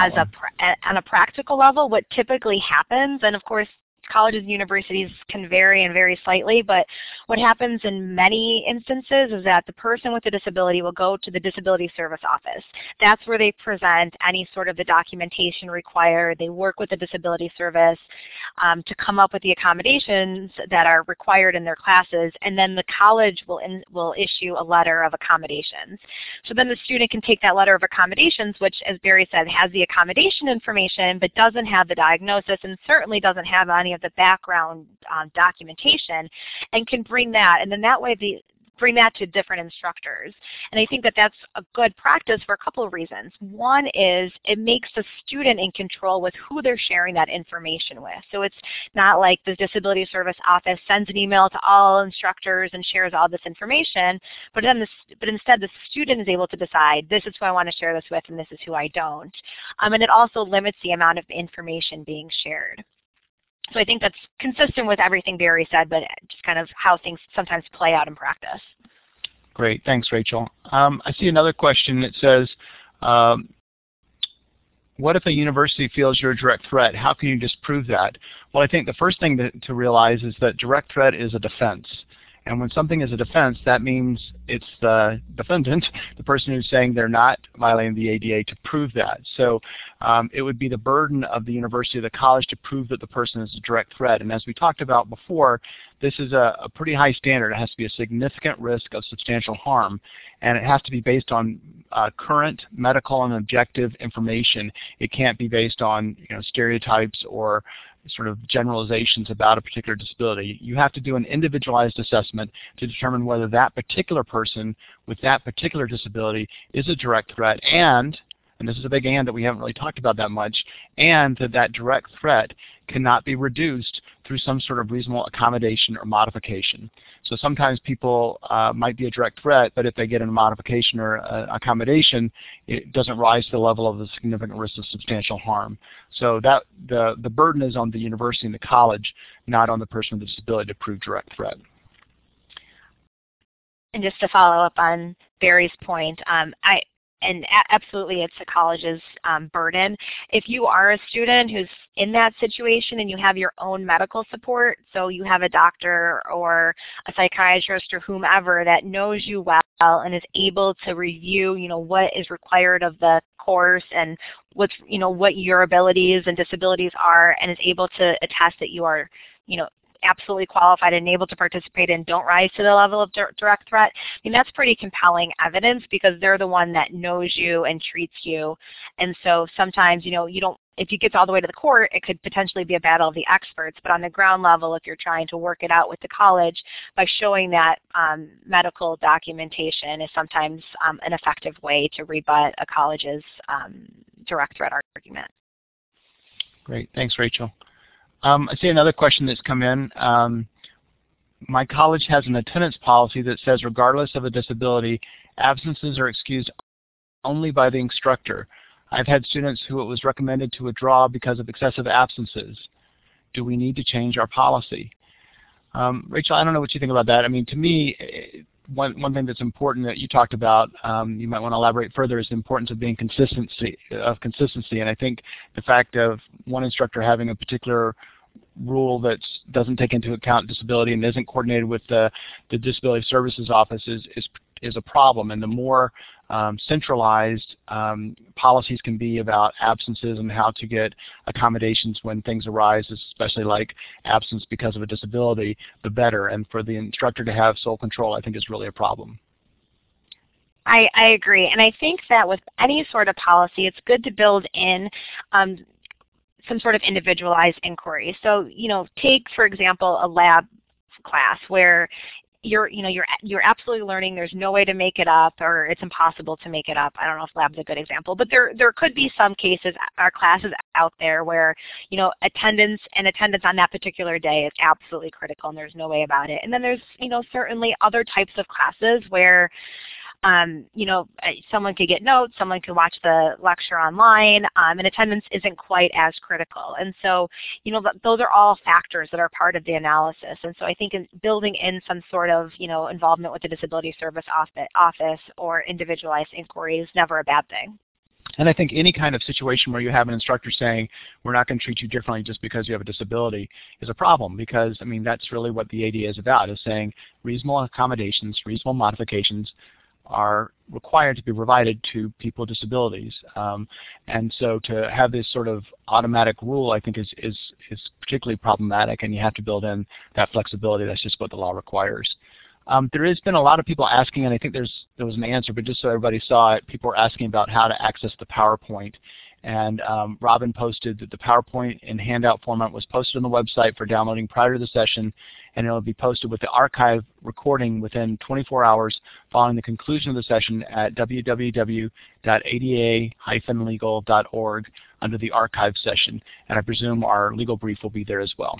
on a practical level, what typically happens, and of course colleges and universities can vary and vary slightly, but what happens in many instances is that the person with the disability will go to the disability service office. That's where they present any sort of the documentation required. They work with the disability service to come up with the accommodations that are required in their classes, and then the college will issue a letter of accommodations. So then the student can take that letter of accommodations, which, as Barry said, has the accommodation information but doesn't have the diagnosis and certainly doesn't have any of the background documentation, and can bring that, and then that way bring that to different instructors. And I think that that's a good practice for a couple of reasons. One is it makes the student in control with who they're sharing that information with. So it's not like the disability service office sends an email to all instructors and shares all this information, but instead the student is able to decide, this is who I want to share this with and this is who I don't. And it also limits the amount of information being shared. So I think that's consistent with everything Barry said, but just kind of how things sometimes play out in practice. Great. Thanks, Rachel. I see another question that says, what if a university feels you're a direct threat? How can you disprove that? Well, I think the first thing to realize is that direct threat is a defense. And when something is a defense, that means it's the defendant, the person who's saying they're not violating the ADA, to prove that. So it would be the burden of the university or the college to prove that the person is a direct threat. And as we talked about before, this is a pretty high standard. It has to be a significant risk of substantial harm, and it has to be based on current medical and objective information. It can't be based on stereotypes or sort of generalizations about a particular disability. You have to do an individualized assessment to determine whether that particular person with that particular disability is a direct threat, and this is a big and that we haven't really talked about that much, and that direct threat cannot be reduced through some sort of reasonable accommodation or modification. So sometimes people might be a direct threat, but if they get a modification or accommodation, it doesn't rise to the level of the significant risk of substantial harm. So that the burden is on the university and the college, not on the person with a disability, to prove direct threat. And just to follow up on Barry's point, absolutely it's the college's burden. If you are a student who's in that situation and you have your own medical support, so you have a doctor or a psychiatrist or whomever that knows you well and is able to review, what is required of the course and what your abilities and disabilities are, and is able to attest that you are, absolutely qualified and able to participate and don't rise to the level of direct threat, that's pretty compelling evidence, because they're the one that knows you and treats you. And so sometimes, if you get all the way to the court, it could potentially be a battle of the experts. But on the ground level, if you're trying to work it out with the college, by showing that medical documentation is sometimes an effective way to rebut a college's direct threat argument. Great. Thanks, Rachel. I see another question that's come in. My college has an attendance policy that says regardless of a disability, absences are excused only by the instructor. I've had students who it was recommended to withdraw because of excessive absences. Do we need to change our policy? Rachel, I don't know what you think about that. I mean, to me, one thing that's important that you talked about, you might want to elaborate further, is the importance of being consistency. And I think the fact of one instructor having a particular rule that doesn't take into account disability and isn't coordinated with the Disability Services Office is a problem. And the more centralized policies can be about absences and how to get accommodations when things arise, especially like absence because of a disability, the better. And for the instructor to have sole control, I think, is really a problem. I agree. And I think that with any sort of policy, it's good to build in some sort of individualized inquiry. So, take, for example, a lab class where you're absolutely learning. There's no way to make it up, or it's impossible to make it up. I don't know if lab's a good example, but there could be some cases, our classes out there where, attendance on that particular day is absolutely critical and there's no way about it. And then there's, certainly other types of classes where someone could get notes, someone could watch the lecture online, and attendance isn't quite as critical. And so, those are all factors that are part of the analysis. And so I think building in some sort of, involvement with the Disability Service Office or individualized inquiry is never a bad thing. And I think any kind of situation where you have an instructor saying, we're not going to treat you differently just because you have a disability, is a problem, because, I mean, that's really what the ADA is about, is saying reasonable accommodations, reasonable modifications are required to be provided to people with disabilities. And so to have this sort of automatic rule, I think, is particularly problematic, and you have to build in that flexibility. That's just what the law requires. There has been a lot of people asking, and I think there was an answer, but just so everybody saw it, people were asking about how to access the PowerPoint. And Robin posted that the PowerPoint in handout format was posted on the website for downloading prior to the session, and it will be posted with the archive recording within 24 hours following the conclusion of the session at www.ada-legal.org under the archive session. And I presume our legal brief will be there as well.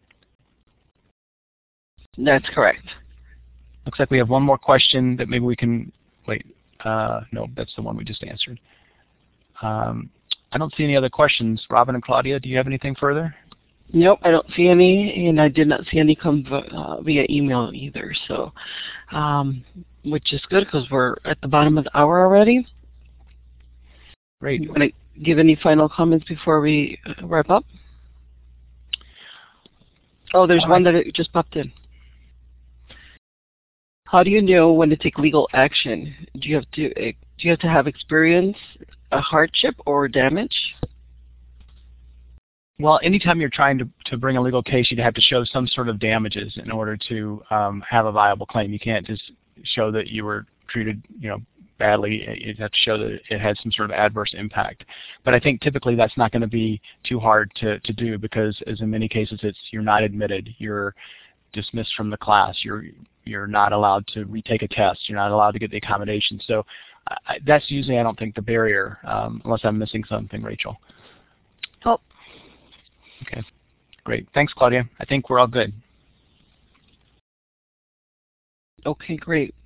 That's correct. Looks like we have one more question that maybe we can wait. No, that's the one we just answered. I don't see any other questions. Robin and Claudia, do you have anything further? Nope, I don't see any, and I did not see any come via email either. So, which is good because we're at the bottom of the hour already. Great. You want to give any final comments before we wrap up? Oh, there's one that just popped in. How do you know when to take legal action? Do you have to have experience, a hardship, or damage? Well, anytime you're trying to bring a legal case, you'd have to show some sort of damages in order to have a viable claim. You can't just show that you were treated, badly. You have to show that it had some sort of adverse impact. But I think typically that's not going to be too hard to do, because as in many cases you're not admitted, you're dismissed from the class, you're not allowed to retake a test, you're not allowed to get the accommodation. So that's usually, I don't think, the barrier, unless I'm missing something, Rachel. Oh. Okay, great. Thanks, Claudia. I think we're all good. Okay, great.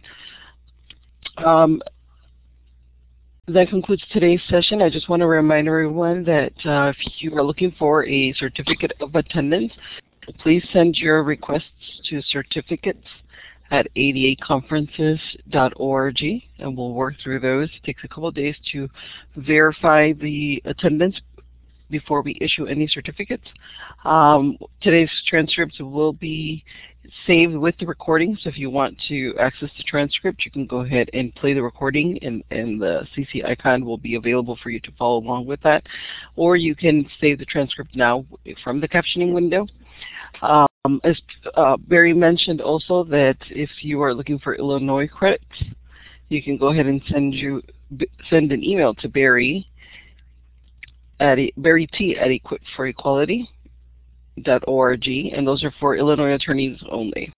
That concludes today's session. I just want to remind everyone that if you are looking for a certificate of attendance, please send your requests to certificates@adaconferences.org, and we'll work through those. It takes a couple of days to verify the attendance before we issue any certificates. Today's transcripts will be saved with the recording, so if you want to access the transcript, you can go ahead and play the recording, and the CC icon will be available for you to follow along with that. Or you can save the transcript now from the captioning window. As Barry mentioned also, that if you are looking for Illinois credits, you can go ahead and send an email to Barry Equip4Equality.org, and those are for Illinois attorneys only.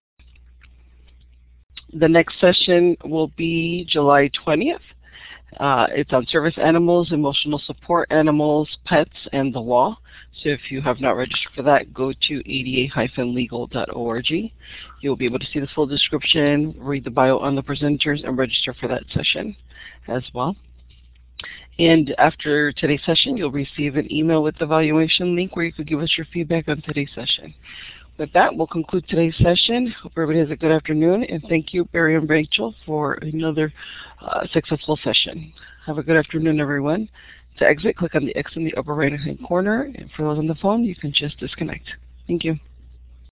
The next session will be July 20th. It's on service animals, emotional support animals, pets, and the law. So if you have not registered for that, go to ada-legal.org. You'll be able to see the full description, read the bio on the presenters, and register for that session as well. And after today's session, you'll receive an email with the evaluation link where you could give us your feedback on today's session. With that, we'll conclude today's session. Hope everybody has a good afternoon, and thank you, Barry and Rachel, for another successful session. Have a good afternoon, everyone. To exit, click on the X in the upper right-hand corner, and for those on the phone, you can just disconnect. Thank you.